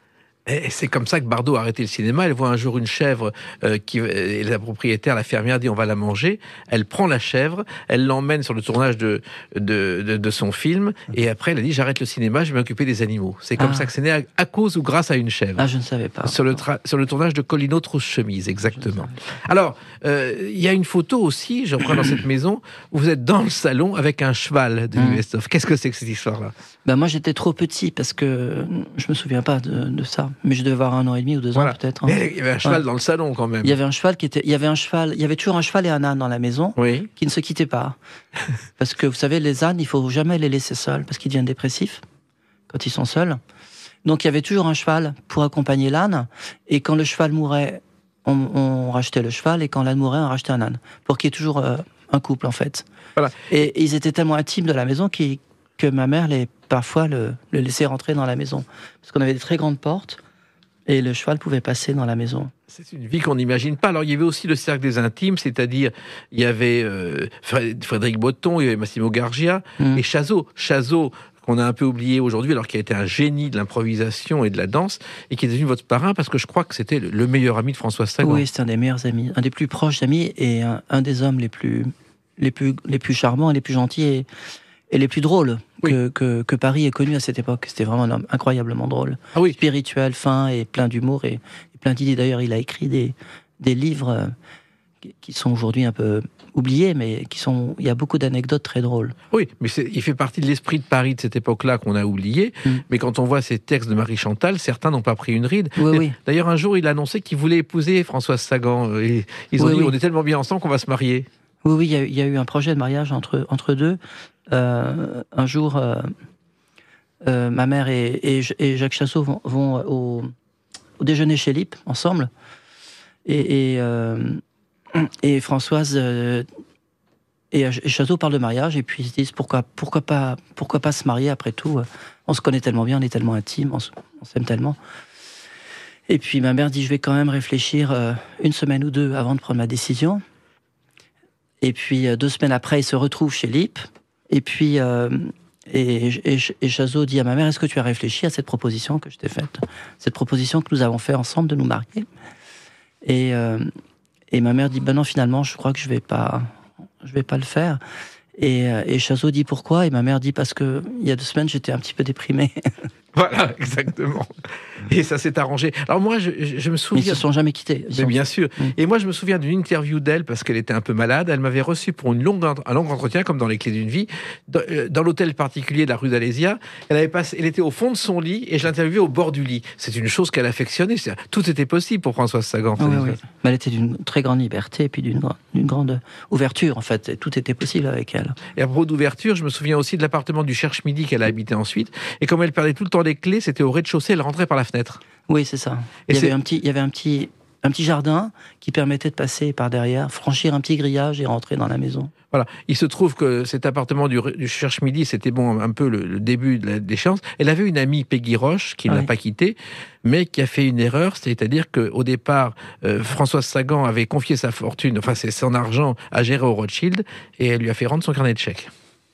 Et c'est comme ça que Bardot a arrêté le cinéma. Elle voit un jour une chèvre, euh, qui, et la propriétaire, la fermière, dit on va la manger. Elle prend la chèvre, elle l'emmène sur le tournage de, de, de, de son film, et après elle a dit j'arrête le cinéma, je vais m'occuper des animaux. C'est comme Ah. ça que c'est né, à, à cause ou grâce à une chèvre. Ah, je ne savais pas. Sur le, tra- sur le tournage de Colino Trousse-Chemise, exactement. Alors, euh, il y a une photo aussi, je reprends dans cette maison, où vous êtes dans le salon avec un cheval de Mm. Westhoff. Qu'est-ce que c'est que cette histoire-là? Ben moi, j'étais trop petit parce que je me souviens pas de, de ça. Mais je devais avoir un an et demi ou deux Voilà. ans peut-être. hein. Mais il y avait un cheval Ouais. dans le salon quand même. Il y avait un cheval qui était. Il y avait un cheval. Il y avait toujours un cheval et un âne dans la maison Oui. qui ne se quittaient pas. Parce que vous savez, les ânes, il faut jamais les laisser seuls parce qu'ils deviennent dépressifs quand ils sont seuls. Donc il y avait toujours un cheval pour accompagner l'âne. Et quand le cheval mourait, on, on rachetait le cheval. Et quand l'âne mourait, on rachetait un âne. Pour qu'il y ait toujours euh, un couple en fait. Voilà. Et, et ils étaient tellement intimes de la maison qu'ils que ma mère les, parfois le, le laissait rentrer dans la maison. Parce qu'on avait des très grandes portes et le cheval pouvait passer dans la maison. C'est une vie qu'on n'imagine pas. Alors, il y avait aussi le cercle des intimes, c'est-à-dire, il y avait euh, Frédéric Botton, il y avait Massimo Gargia, Mm. et Chazot. Chazot, qu'on a un peu oublié aujourd'hui, alors qu'il a été un génie de l'improvisation et de la danse, et qui est devenu votre parrain, parce que je crois que c'était le, le meilleur ami de Françoise Sagan. Oui, c'est un des meilleurs amis, un des plus proches amis et un, un des hommes les plus, les, plus, les plus charmants et les plus gentils et, et les plus drôles Oui. que, que, que Paris ait connu à cette époque. C'était vraiment un homme incroyablement drôle, Ah oui, spirituel, fin et plein d'humour et, et plein d'idées. D'ailleurs, il a écrit des, des livres euh, qui- qui sont aujourd'hui un peu oubliés, mais qui sont, il y a beaucoup d'anecdotes très drôles. oui, mais c'est- il fait partie de l'esprit de Paris de cette époque-là qu'on a oublié. Mm. Mais quand on voit ces textes de Marie Chantal, certains n'ont pas pris une ride. Oui, oui. D'ailleurs, un jour, il a annoncé qu'il voulait épouser Françoise Sagan. Et ils ont Oui, dit, oui. on est tellement bien ensemble qu'on va se marier. Oui, oui, il y, a eu- il y a eu un projet de mariage entre, entre deux. Euh, un jour, euh, euh, ma mère et, et, et Jacques Chasseau vont, vont au, au déjeuner chez Lippe, ensemble. Et, et, euh, et Françoise euh, et, et Chasseau parlent de mariage, et puis ils se disent pourquoi, pourquoi, pas, pourquoi pas se marier après tout. On se connaît tellement bien, on est tellement intimes, on, se- on s'aime tellement. Et puis ma mère dit je vais quand même réfléchir euh, une semaine ou deux avant de prendre ma décision. Et puis euh, deux semaines après, ils se retrouvent chez Lippe. Et puis euh, et, et, et Chazot dit à ma mère est-ce que tu as réfléchi à cette proposition que je t'ai faite, cette proposition que nous avons fait ensemble de nous marier. Et, euh, et ma mère dit ben non, finalement, je crois que je vais pas, je vais pas le faire. Et, euh, et Chazot dit pourquoi. Et ma mère dit parce que il y a deux semaines, j'étais un petit peu déprimée. Voilà, exactement. Et ça s'est arrangé. Alors moi, je, je- je me Mais ils souviens... se sont jamais quittés. Ils Mais sont- bien sûr. Mm. Et moi, je me souviens d'une interview d'elle parce qu'elle était un peu malade. Elle m'avait reçu pour une longue, un long entretien, comme dans Les Clés d'une vie, dans, euh, dans l'hôtel particulier de la rue d'Alésia. Elle avait passé, elle était au fond de son lit et je l'interviewais au bord du lit. C'est une chose qu'elle affectionnait. C'est- Tout était possible pour Françoise Sagan. Ah oui, oui. Mais elle était d'une très grande liberté et puis d'une grande, d'une grande ouverture, en fait. Et tout était possible avec elle. Et à propos d'ouverture, je me souviens aussi de l'appartement du Cherche-Midi qu'elle a habité ensuite. Et comme elle perdait tout le temps les clés, c'était au rez-de-chaussée, elle rentrait par la fenêtre. Oui, c'est ça. Et il y c'est- avait un petit, il y avait un petit, un petit jardin qui permettait de passer par derrière, franchir un petit grillage et rentrer dans la maison. Voilà. Il se trouve que cet appartement du, du Cherche-Midi, c'était bon, un peu le, le début de la déchéance. Elle avait une amie, Peggy Roche, qui ne l'a Oui. pas quittée, mais qui a fait une erreur, c'est-à-dire qu'au départ, euh, Françoise Sagan avait confié sa fortune, enfin c'est son argent, à gérer au Rothschild, et elle lui a fait rendre son carnet de chèques.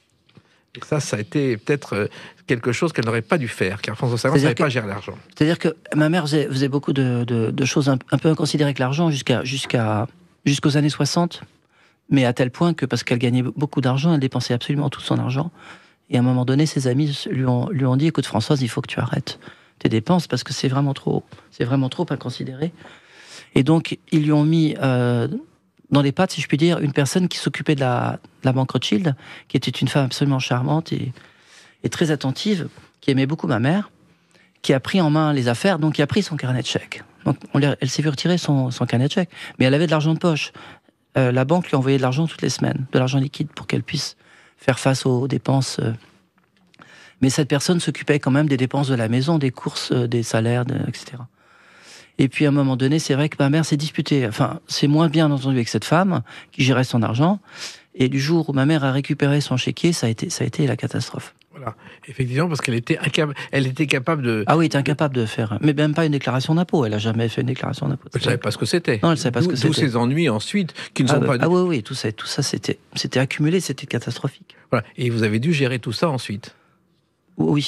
Et ça, ça a été peut-être euh, quelque chose qu'elle n'aurait pas dû faire, car Françoise Sagan ne C'est-à-dire savait que- pas gérer l'argent. C'est-à-dire que ma mère faisait, faisait beaucoup de, de- de choses un, un peu inconsidérées avec l'argent jusqu'à, jusqu'à, jusqu'aux années soixante, mais à tel point que, parce qu'elle gagnait beaucoup d'argent, elle dépensait absolument tout son argent. Et à un moment donné, ses amis lui ont, lui ont dit écoute, Françoise, il faut que tu arrêtes tes dépenses parce que c'est vraiment trop, c'est vraiment trop inconsidéré. Et donc, ils lui ont mis euh, dans les pattes, si je puis dire, une personne qui s'occupait de la, de la banque Rothschild, qui était une femme absolument charmante et, et très attentive, qui aimait beaucoup ma mère, qui a pris en main les affaires, donc qui a pris son carnet de chèques. Donc, on lui a- elle s'est vu retirer son, son carnet de chèques, mais elle avait de l'argent de poche. Euh, la banque lui envoyait de l'argent toutes les semaines, de l'argent liquide pour qu'elle puisse faire face aux dépenses. euh. Mais cette personne s'occupait quand même des dépenses de la maison, des courses, euh, des salaires, de- et cetera. Et puis à un moment donné, c'est vrai que ma mère s'est disputée. Enfin, c'est moins bien entendu avec cette femme qui gérait son argent. Et du jour où ma mère a récupéré son chéquier, ça a été, ça a été la catastrophe. Voilà, effectivement, parce qu'elle était, incap- elle était capable de... Ah oui, elle était incapable de faire, mais même pas une déclaration d'impôt. Elle a jamais fait une déclaration d'impôt. Elle ne savait pas ce que c'était. Non, elle savait pas ce D'où- que D'où c'était. ses ennuis ensuite, qui ne Ah, sont bah, pas... ah oui, oui, tout ça, tout ça, c'était, c'était accumulé, c'était catastrophique. Voilà. Et vous avez dû gérer tout ça ensuite. Oui.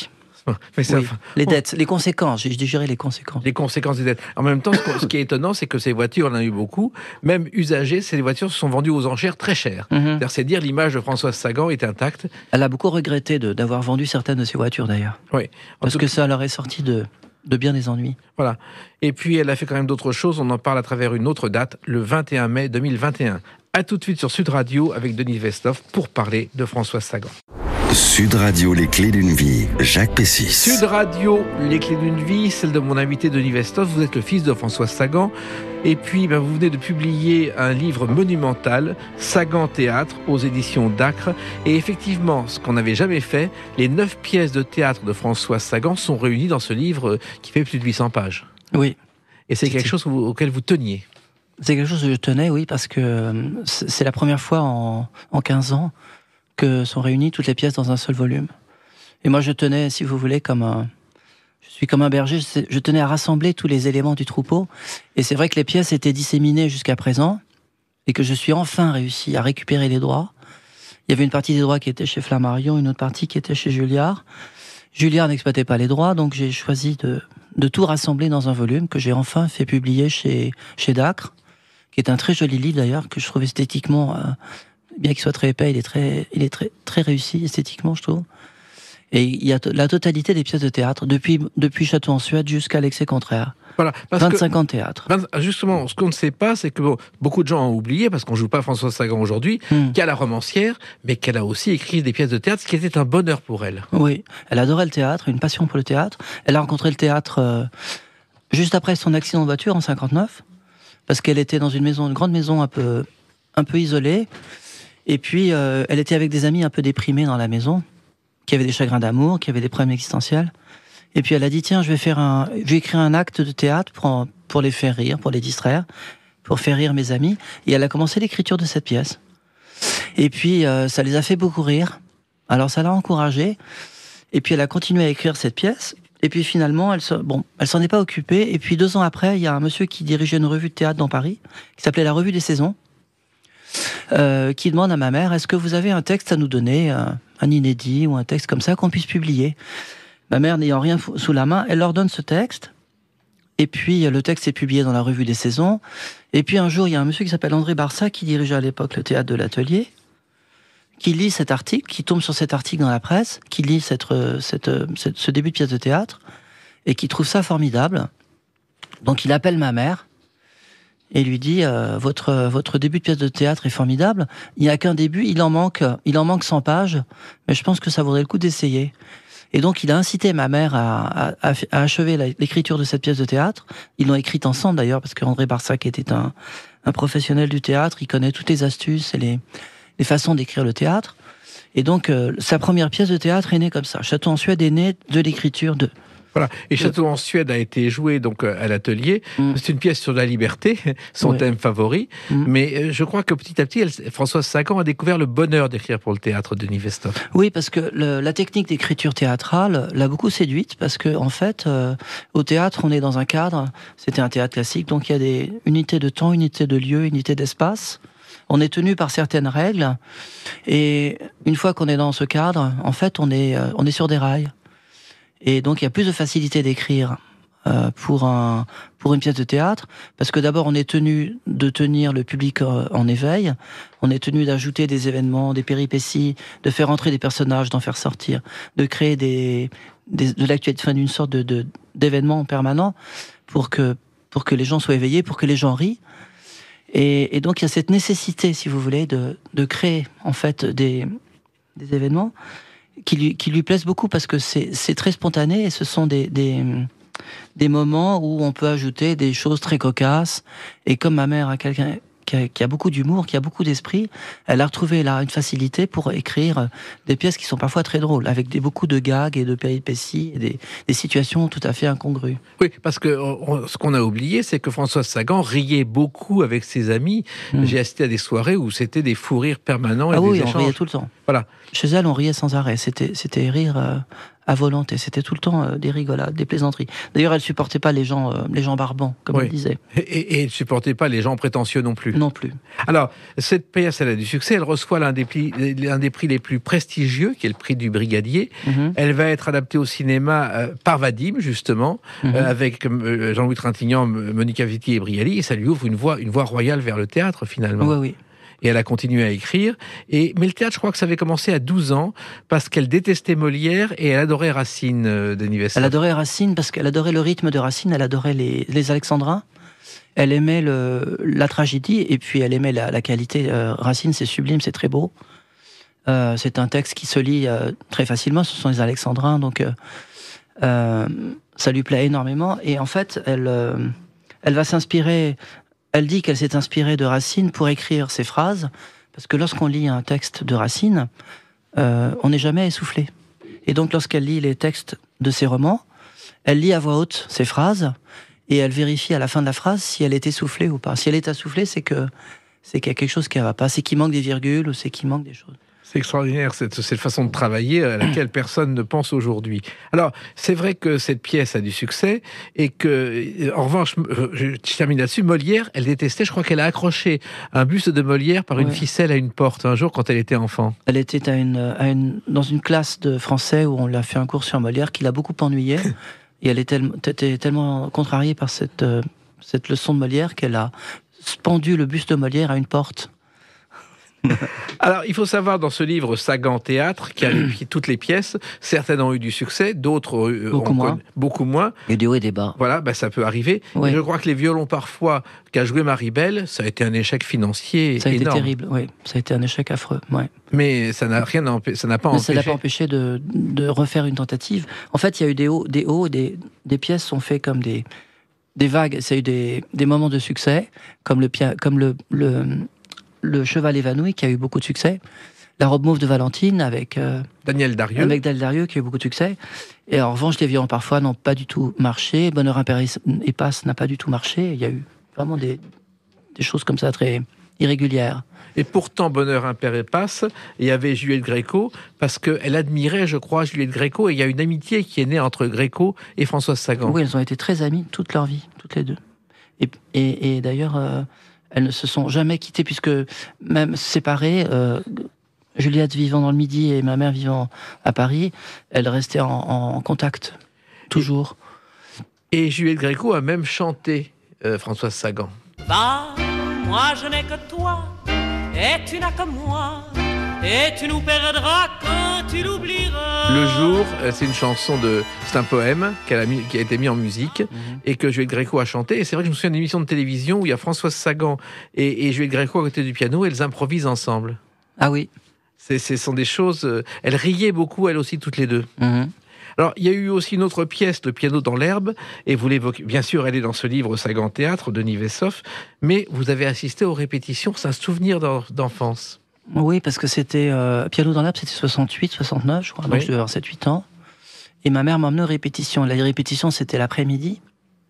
Mais ça, Oui, les dettes, les conséquences, j'ai digéré les conséquences. Les conséquences des dettes. En même temps, ce, ce qui est étonnant, c'est que ces voitures, on en a eu beaucoup, même usagées, ces voitures se sont vendues aux enchères très chères. Mm-hmm. C'est-à-dire, c'est dire l'image de Françoise Sagan est intacte. Elle a beaucoup regretté de, d'avoir vendu certaines de ses voitures d'ailleurs. Oui. Parce tout... que ça leur est sorti de, de bien des ennuis. Voilà. Et puis, elle a fait quand même d'autres choses. On en parle à travers une autre date, le vingt et un mai deux mille vingt et un. À tout de suite sur Sud Radio avec Denis Vestov pour parler de Françoise Sagan. Sud Radio, les clés d'une vie, Jacques Pessis. Sud Radio, les clés d'une vie, celle de mon invité Denis Vestov. Vous êtes le fils de Françoise Sagan. Et puis, ben, vous venez de publier un livre monumental, Sagan Théâtre, aux éditions d'Acre. Et effectivement, ce qu'on n'avait jamais fait, les neuf pièces de théâtre de Françoise Sagan sont réunies dans ce livre qui fait plus de huit cents pages. Oui. Et c'est quelque chose auquel vous teniez. C'est quelque chose que je tenais, oui, parce que c'est la première fois en, en quinze ans que sont réunies toutes les pièces dans un seul volume. Et moi, je tenais, si vous voulez, comme un... Je suis comme un berger, je tenais à rassembler tous les éléments du troupeau. Et c'est vrai que les pièces étaient disséminées jusqu'à présent, et que je suis enfin réussi à récupérer les droits. Il y avait une partie des droits qui était chez Flammarion, une autre partie qui était chez Julliard. Julliard n'exploitait pas les droits, donc j'ai choisi de, de tout rassembler dans un volume que j'ai enfin fait publier chez, chez Dacre, qui est un très joli livre d'ailleurs, que je trouve esthétiquement, euh, bien qu'il soit très épais, il est très, il est très, très réussi esthétiquement, je trouve. Et il y a to- la totalité des pièces de théâtre, depuis, depuis Château en Suède jusqu'à l'excès contraire. Voilà, vingt-cinq ans de théâtre. Justement, ce qu'on ne sait pas, c'est que bon, beaucoup de gens ont oublié, parce qu'on ne joue pas Françoise Sagan aujourd'hui, Hmm. qu'il y a la romancière, mais qu'elle a aussi écrit des pièces de théâtre, ce qui était un bonheur pour elle. Oui, elle adorait le théâtre, une passion pour le théâtre. Elle a rencontré le théâtre euh, juste après son accident de voiture en cinquante-neuf, parce qu'elle était dans une maison, une grande maison un peu, un peu isolée, et puis euh, elle était avec des amis un peu déprimés dans la maison, qui avaient des chagrins d'amour, qui avaient des problèmes existentiels. Et puis elle a dit, tiens, je vais faire un, je vais écrire un acte de théâtre pour, pour les faire rire, pour les distraire, pour faire rire mes amis. Et elle a commencé l'écriture de cette pièce. Et puis euh, ça les a fait beaucoup rire. Alors ça l'a encouragée. Et puis elle a continué à écrire cette pièce. Et puis finalement, elle se, bon, elle s'en est pas occupée. Et puis deux ans après, il y a un monsieur qui dirigeait une revue de théâtre dans Paris, qui s'appelait la Revue des Saisons, euh, qui demande à ma mère, est-ce que vous avez un texte à nous donner, euh, un inédit ou un texte comme ça qu'on puisse publier? Ma mère n'ayant rien sous la main, elle leur donne ce texte. Et puis le texte est publié dans la Revue des Saisons. Et puis un jour, il y a un monsieur qui s'appelle André Barça, qui dirigeait à l'époque le théâtre de l'Atelier, qui lit cet article, qui tombe sur cet article dans la presse, qui lit cette, cette, cette, ce début de pièce de théâtre, et qui trouve ça formidable. Donc il appelle ma mère, et lui dit euh, votre, votre début de pièce de théâtre est formidable, il n'y a qu'un début, il en manque, il en manque cent pages, mais je pense que ça vaudrait le coup d'essayer. Et donc il a incité ma mère à, à, à achever la, l'écriture de cette pièce de théâtre. Ils l'ont écrite ensemble d'ailleurs, parce qu'André Barsac était un, un professionnel du théâtre, il connaît toutes les astuces et les, les façons d'écrire le théâtre. Et donc euh, sa première pièce de théâtre est née comme ça. Château en Suède est né de l'écriture de... Voilà. Et Château en Suède a été joué donc à l'Atelier. Mm. C'est une pièce sur la liberté, son oui. thème favori. Mm. Mais je crois que petit à petit, elle, Françoise Sagan a découvert le bonheur d'écrire pour le théâtre, Denis Vestov. Oui, parce que le, la technique d'écriture théâtrale l'a beaucoup séduite, parce que en fait, euh, au théâtre, on est dans un cadre. C'était un théâtre classique, donc il y a des unités de temps, unités de lieu, unités d'espace. On est tenu par certaines règles, et une fois qu'on est dans ce cadre, en fait, on est, euh, on est sur des rails. Et donc il y a plus de facilité d'écrire euh, pour un pour une pièce de théâtre, parce que d'abord on est tenu de tenir le public euh, en éveil, on est tenu d'ajouter des événements, des péripéties, de faire entrer des personnages, d'en faire sortir, de créer des, des de l'actualité, enfin, d'une sorte de, de d'événements permanents pour que pour que les gens soient éveillés, pour que les gens rient. Et, et donc il y a cette nécessité, si vous voulez, de de créer en fait des des événements qui lui, qui lui plaisent beaucoup, parce que c'est, c'est très spontané, et ce sont des, des, des moments où on peut ajouter des choses très cocasses. Et comme ma mère a quelqu'un qui a, qui a beaucoup d'humour, qui a beaucoup d'esprit, elle a retrouvé là une facilité pour écrire des pièces qui sont parfois très drôles, avec des, beaucoup de gags et de péripéties, et des, des situations tout à fait incongrues. Oui, parce que on, ce qu'on a oublié, c'est que Françoise Sagan riait beaucoup avec ses amis. Mmh. J'ai assisté à des soirées où c'était des fous rires permanents et ah des oui, échanges. on riait tout le temps. Voilà. Chez elle, on riait sans arrêt. C'était, c'était rire euh, à volonté. C'était tout le temps euh, des rigolades, des plaisanteries. D'ailleurs, elle supportait pas les gens, euh, les gens barbants, comme Oui. elle disait. Et, et, et elle ne supportait pas les gens prétentieux non plus. Non plus. Alors, cette pièce, elle a du succès. Elle reçoit l'un des, pli- l'un des prix les plus prestigieux, qui est le prix du Brigadier. Mhm. Elle va être adaptée au cinéma euh, par Vadim, justement, Mhm. euh, avec euh, Jean-Louis Trintignant, M- Monica Vitti et Brialy. Et ça lui ouvre une voie, une voie royale vers le théâtre, finalement. Oui, oui. Et elle a continué à écrire. Et, mais le théâtre, je crois que ça avait commencé à douze ans, parce qu'elle détestait Molière et elle adorait Racine, euh, Denis Vessant. Elle adorait Racine parce qu'elle adorait le rythme de Racine, elle adorait les, les alexandrins, elle aimait le, la tragédie et puis elle aimait la, la qualité. Euh, Racine, c'est sublime, c'est très beau. Euh, c'est un texte qui se lit euh, très facilement, ce sont les alexandrins, donc euh, euh, ça lui plaît énormément. Et en fait, elle, euh, elle va s'inspirer... Elle dit qu'elle s'est inspirée de Racine pour écrire ses phrases, parce que lorsqu'on lit un texte de Racine, euh, on n'est jamais essoufflé. Et donc, lorsqu'elle lit les textes de ses romans, elle lit à voix haute ses phrases, et elle vérifie à la fin de la phrase si elle est essoufflée ou pas. Si elle est essoufflée, c'est que c'est qu'il y a quelque chose qui ne va pas, c'est qu'il manque des virgules, ou c'est qu'il manque des choses. C'est extraordinaire, cette, cette façon de travailler à laquelle personne ne pense aujourd'hui. Alors, c'est vrai que cette pièce a du succès et que, en revanche, je, je termine là-dessus, Molière, elle détestait, je crois qu'elle a accroché un buste de Molière par une Ouais. ficelle à une porte un jour quand elle était enfant. Elle était à une, à une, dans une classe de français où on lui a fait un cours sur Molière qui l'a beaucoup ennuyée. Et elle était, était tellement contrariée par cette, euh, cette leçon de Molière qu'elle a pendu le buste de Molière à une porte. Alors, il faut savoir dans ce livre Sagan Théâtre, qui a les pi- toutes les pièces, certaines ont eu du succès, d'autres euh, Beaucoup ont moins. connu- beaucoup moins. Il y a des hauts et des bas. Voilà, ben, ça peut arriver. Oui. Et je crois que les violons parfois qu'a joué Marie-Belle, ça a été un échec financier Ça a été énorme. terrible, oui. Ça a été un échec affreux, ouais. Mais ça n'a rien empê- ça n'a pas Mais ça empêché. l'a pas empêché de, de refaire une tentative. En fait, il y a eu des hauts, des hauts, des, des pièces sont faites comme des, des vagues. Ça a eu des, des moments de succès, comme le, pia- comme le, le, le Cheval évanoui qui a eu beaucoup de succès. La robe mauve de Valentine avec, euh, Daniel Darieux. avec Daniel Darieux qui a eu beaucoup de succès. Et en revanche, les violons parfois n'ont pas du tout marché. Bonheur impair et passe n'a pas du tout marché. Il y a eu vraiment des, des choses comme ça très irrégulières. Et pourtant, Bonheur impair et passe, il y avait Juliette Gréco, parce qu'elle admirait, je crois, Juliette Gréco, et il y a une amitié qui est née entre Gréco et Françoise Sagan. Oui, elles ont été très amies toute leur vie, toutes les deux. Et, et, et d'ailleurs, euh, elles ne se sont jamais quittées, puisque même séparées, euh, Juliette vivant dans le Midi et ma mère vivant à Paris, elles restaient en, en contact, toujours. Et Juliette Gréco a même chanté euh, Françoise Sagan. Va, moi je n'ai que toi, et tu n'as que moi, et tu nous perdras quand tu l'oublieras. Le jour, euh, c'est une chanson de, c'est un poème qu'elle a mis, qui a été mis en musique Mm-hmm. et que Juliette Gréco a chanté. Et c'est vrai que je me souviens d'une émission de télévision où il y a Françoise Sagan et, et Juliette Gréco à côté du piano, et elles improvisent ensemble. Ah oui. C'est, ce sont des choses. euh, elles riaient beaucoup, elles aussi, toutes les deux. Mhm. Alors, il y a eu aussi une autre pièce, Le piano dans l'herbe, et vous l'évoquez, bien sûr, elle est dans ce livre Sagan Théâtre, de Denis Vessoff, mais vous avez assisté aux répétitions, c'est un souvenir d'en- d'enfance. Oui, parce que c'était euh, Piano dans l'herbe, c'était soixante-huit, soixante-neuf, je crois. Donc Oui. je devais avoir sept huit ans. Et ma mère m'emmenait aux répétitions. La répétition, c'était l'après-midi.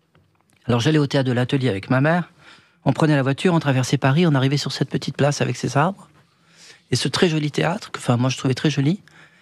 Alors j'allais au théâtre de l'Atelier avec ma mère. On prenait la voiture, on traversait Paris, on arrivait sur cette petite place avec ses arbres. Et ce très joli théâtre, que enfin, moi je trouvais très joli.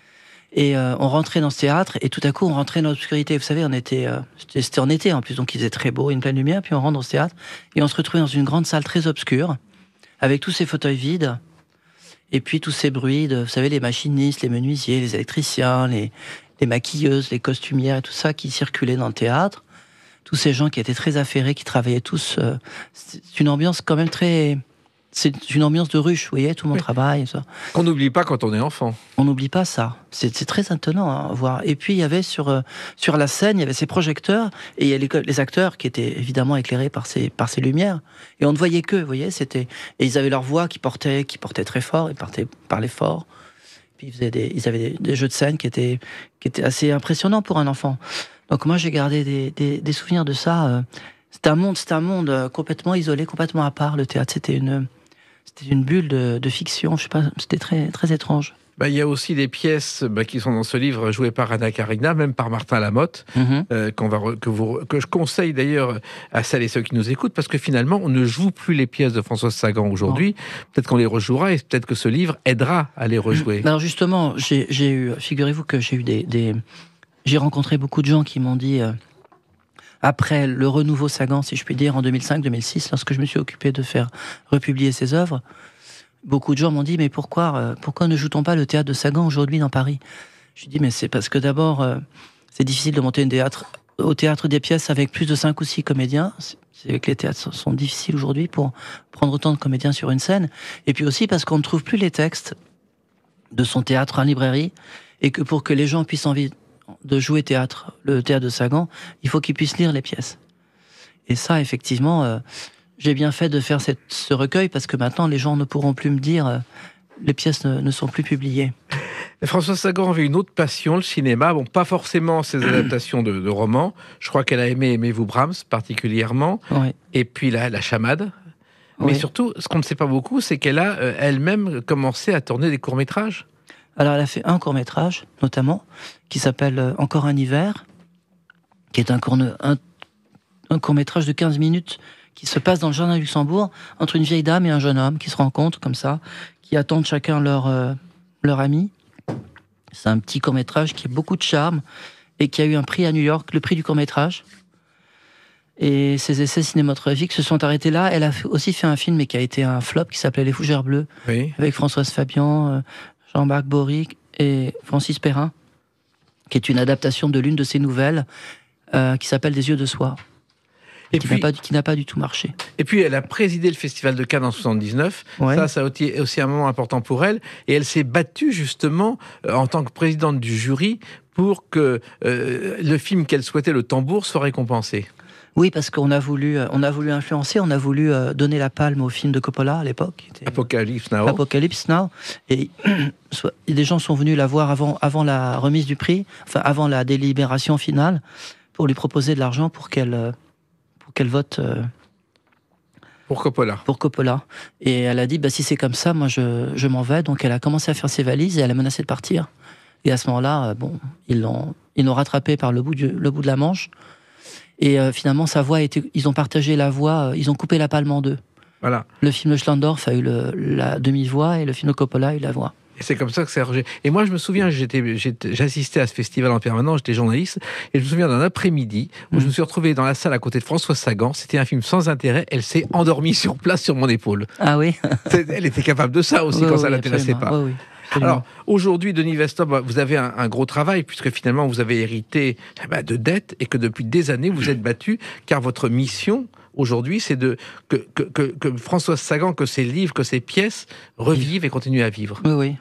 Et euh, on rentrait dans ce théâtre, et tout à coup on rentrait dans l'obscurité. Vous savez, on était, euh, c'était c'était en été en plus, donc il faisait très beau, une pleine lumière. Puis on rentre dans ce théâtre, et on se retrouvait dans une grande salle très obscure, avec tous ces fauteuils vides. Et puis tous ces bruits de, vous savez, les machinistes, les menuisiers, les électriciens, les, les maquilleuses, les costumières et tout ça qui circulaient dans le théâtre. Tous ces gens qui étaient très affairés, qui travaillaient tous. Euh, c'est une ambiance quand même très... C'est une ambiance de ruche, vous voyez, tout le monde Oui. travaille. Et ça. Qu'on n'oublie pas quand on est enfant. On n'oublie pas ça. C'est c'est très étonnant à voir. Et puis il y avait sur, euh, sur la scène, il y avait ces projecteurs, et il y a les, les acteurs qui étaient évidemment éclairés par ces, par ces lumières. Et on ne voyait qu'eux, vous voyez. C'était, et ils avaient leur voix qui portait, qui portait très fort, ils partaient, parlaient fort. Puis ils, faisaient des, ils avaient des, des jeux de scène qui étaient, qui étaient assez impressionnants pour un enfant. Donc moi j'ai gardé des, des, des souvenirs de ça. euh. C'était un monde, c'était un monde euh, complètement isolé, complètement à part. Le théâtre, c'était une, c'était une bulle de, de fiction. Je sais pas, c'était très, très étrange. Bah, il y a aussi des pièces bah, qui sont dans ce livre jouées par Anna Karina, même par Martin Lamotte, Mm-hmm. euh, qu'on va re- que, vous, que je conseille d'ailleurs à celles et ceux qui nous écoutent, parce que finalement, on ne joue plus les pièces de Françoise Sagan aujourd'hui. Peut-être qu'on les rejouera, et peut-être que ce livre aidera à les rejouer. Alors justement, j'ai j'ai eu, figurez-vous que j'ai eu des, des, j'ai rencontré beaucoup de gens qui m'ont dit, euh, après le renouveau Sagan, si je puis dire, en deux mille cinq deux mille six, lorsque je me suis occupé de faire republier ses œuvres, beaucoup de gens m'ont dit, mais pourquoi, euh, pourquoi ne joue-t-on pas le théâtre de Sagan aujourd'hui dans Paris ? Je dis, mais c'est parce que d'abord, euh, c'est difficile de monter une théâtre, au théâtre des pièces avec plus de cinq ou six comédiens. C'est, c'est que les théâtres sont difficiles aujourd'hui pour prendre autant de comédiens sur une scène. Et puis aussi parce qu'on ne trouve plus les textes de son théâtre en librairie, et que pour que les gens puissent envie de jouer théâtre, le théâtre de Sagan, il faut qu'ils puissent lire les pièces. Et ça, effectivement, euh, j'ai bien fait de faire cette, ce recueil, parce que maintenant, les gens ne pourront plus me dire euh, les pièces ne, ne sont plus publiées. Françoise Sagan avait une autre passion, le cinéma. Bon, pas forcément ses adaptations de, de romans. Je crois qu'elle a aimé Aimez-vous Brahms particulièrement. Oui. Et puis la, la chamade. Mais Oui. surtout, ce qu'on ne sait pas beaucoup, c'est qu'elle a euh, elle-même commencé à tourner des courts-métrages. Alors, elle a fait un court-métrage, notamment, qui s'appelle euh, Encore un hiver, qui est un, court, un, un court-métrage de quinze minutes qui se passe dans le jardin de Luxembourg, entre une vieille dame et un jeune homme qui se rencontrent comme ça, qui attendent chacun leur, euh, leur ami. C'est un petit court-métrage qui a beaucoup de charme et qui a eu un prix à New York, le prix du court-métrage. Et ses essais cinématographiques se sont arrêtés là. Elle a aussi fait un film, mais qui a été un flop, qui s'appelait Les Fougères Bleues, Oui. avec Françoise Fabian, euh, Jean-Marc Boric et Francis Perrin, qui est une adaptation de l'une de ses nouvelles, euh, qui s'appelle Des yeux de soie, Et qui puis, n'a pas, qui n'a pas du tout marché. et puis, elle a présidé le Festival de Cannes en soixante-dix-neuf. Ouais. Ça, ça a aussi, aussi un moment important pour elle. Et elle s'est battue, justement, euh, en tant que présidente du jury, pour que euh, le film qu'elle souhaitait, Le Tambour, soit récompensé. Oui, parce qu'on a voulu, on a voulu influencer, on a voulu euh, donner la palme au film de Coppola à l'époque, qui était Apocalypse Now. Apocalypse Now. Et soit, des gens sont venus la voir avant, avant la remise du prix, enfin avant la délibération finale, pour lui proposer de l'argent pour qu'elle, euh, pour qu'elle vote euh, Pour Coppola. pour Coppola. Et elle a dit, bah, si c'est comme ça, moi je, je m'en vais. Donc elle a commencé à faire ses valises et elle a menacé de partir. Et à ce moment-là, euh, bon, ils l'ont, ils l'ont rattrapé par le bout du, le bout de la manche. Et euh, finalement, sa voix a été, ils ont partagé la voix, euh, ils ont coupé la palme en deux. Voilà. Le film de Schlandorf a eu le, la demi-voix et le film de Coppola a eu la voix. Et c'est comme ça que c'est arrangé. Et moi, je me souviens, j'étais, j'étais, j'assistais à ce festival en permanence, j'étais journaliste, et je me souviens d'un après-midi où mmh. je me suis retrouvé dans la salle à côté de Françoise Sagan. C'était un film sans intérêt. Elle s'est endormie sur place sur mon épaule. Ah oui. Elle était capable de ça aussi oui, quand oui, ça l'intéressait absolument. pas. Oui, oui, absolument. Alors, aujourd'hui, Denis Westhoff, vous avez un, un gros travail, puisque finalement, vous avez hérité eh ben, de dettes, et que depuis des années, vous êtes battu, car votre mission, aujourd'hui, c'est de que, que, que, que Françoise Sagan, que ses livres, que ses pièces revivent et continuent à vivre. Oui, oui.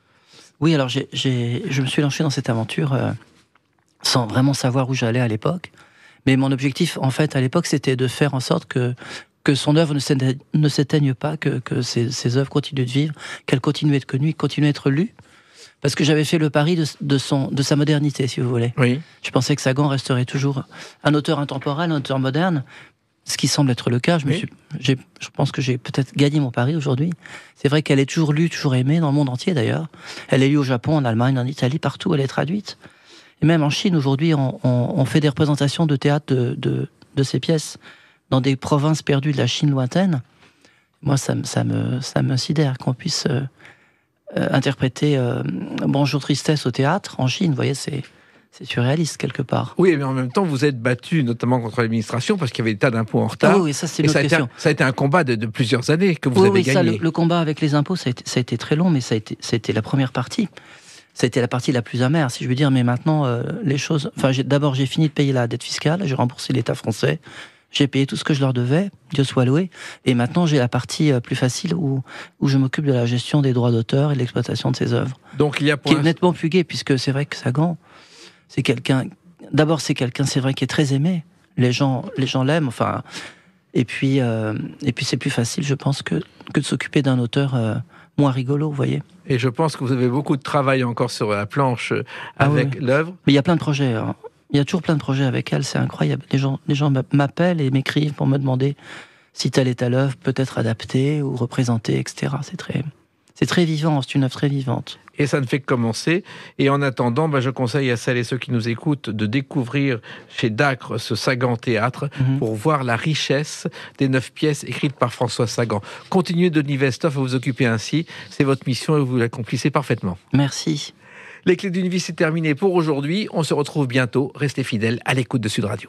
Oui, alors j'ai, j'ai, je me suis lancé dans cette aventure euh, sans vraiment savoir où j'allais à l'époque. Mais mon objectif, en fait, à l'époque, c'était de faire en sorte que, que son œuvre ne s'éteigne, ne s'éteigne pas, que, que ses, ses œuvres continuent de vivre, qu'elles continuent d'être connues, continuent d'être lues. Parce que j'avais fait le pari de, de, son, de sa modernité, si vous voulez. Oui. Je pensais que Sagan resterait toujours un auteur intemporel, un auteur moderne, ce qui semble être le cas. Je, me oui. suis, j'ai, je pense que j'ai peut-être gagné mon pari aujourd'hui. C'est vrai qu'elle est toujours lue, toujours aimée, dans le monde entier d'ailleurs. Elle est lue au Japon, en Allemagne, en Italie, partout, elle est traduite. Et même en Chine, aujourd'hui, on, on, on fait des représentations de théâtre de, de, de ces pièces dans des provinces perdues de la Chine lointaine. Moi, ça, ça, me, ça me sidère qu'on puisse euh, euh, interpréter euh, Bonjour Tristesse au théâtre en Chine. Vous voyez, c'est... C'est surréaliste, quelque part. Oui, mais en même temps, vous êtes battu, notamment contre l'administration, parce qu'il y avait des tas d'impôts en retard. Ah oui, ça, c'est une et autre ça a, été question. un, ça a été un combat de, de plusieurs années que vous oui, avez oui, gagné. Ça, le, le combat avec les impôts, ça a, été, ça a été très long, mais ça a été, ça a été la première partie. Ça a été la partie la plus amère, si je veux dire. Mais maintenant, euh, les choses... Enfin, j'ai, d'abord, j'ai fini de payer la dette fiscale, j'ai remboursé l'État français, j'ai payé tout ce que je leur devais, Dieu soit loué. Et maintenant, j'ai la partie euh, plus facile où, où je m'occupe de la gestion des droits d'auteur et de l'exploitation de ces œuvres. Donc, il y a pour qui est nettement plus gai, puisque c'est vrai que Sagan, c'est quelqu'un... D'abord, c'est quelqu'un, c'est vrai, qui est très aimé. Les gens, les gens l'aiment. Enfin, et puis, euh, et puis, c'est plus facile, je pense, que que de s'occuper d'un auteur euh, moins rigolo, vous voyez. Et je pense que vous avez beaucoup de travail encore sur la planche avec ah oui. l'œuvre. Mais il y a plein de projets. Hein. Il y a toujours plein de projets avec elle. C'est incroyable. Les gens, les gens m'appellent et m'écrivent pour me demander si telle et telle œuvre peut être adaptée ou représentée, et cetera. C'est très, c'est très vivant. C'est une œuvre très vivante. Et ça ne fait que commencer. Et en attendant, bah, je conseille à celles et ceux qui nous écoutent de découvrir chez Dacre ce Sagan Théâtre mmh. pour voir la richesse des neuf pièces écrites par François Sagan. Continuez, Denis Westhoff, à vous occuper ainsi. C'est votre mission et vous l'accomplissez parfaitement. Merci. Les clés d'une vie, c'est terminé pour aujourd'hui. On se retrouve bientôt. Restez fidèles à l'écoute de Sud Radio.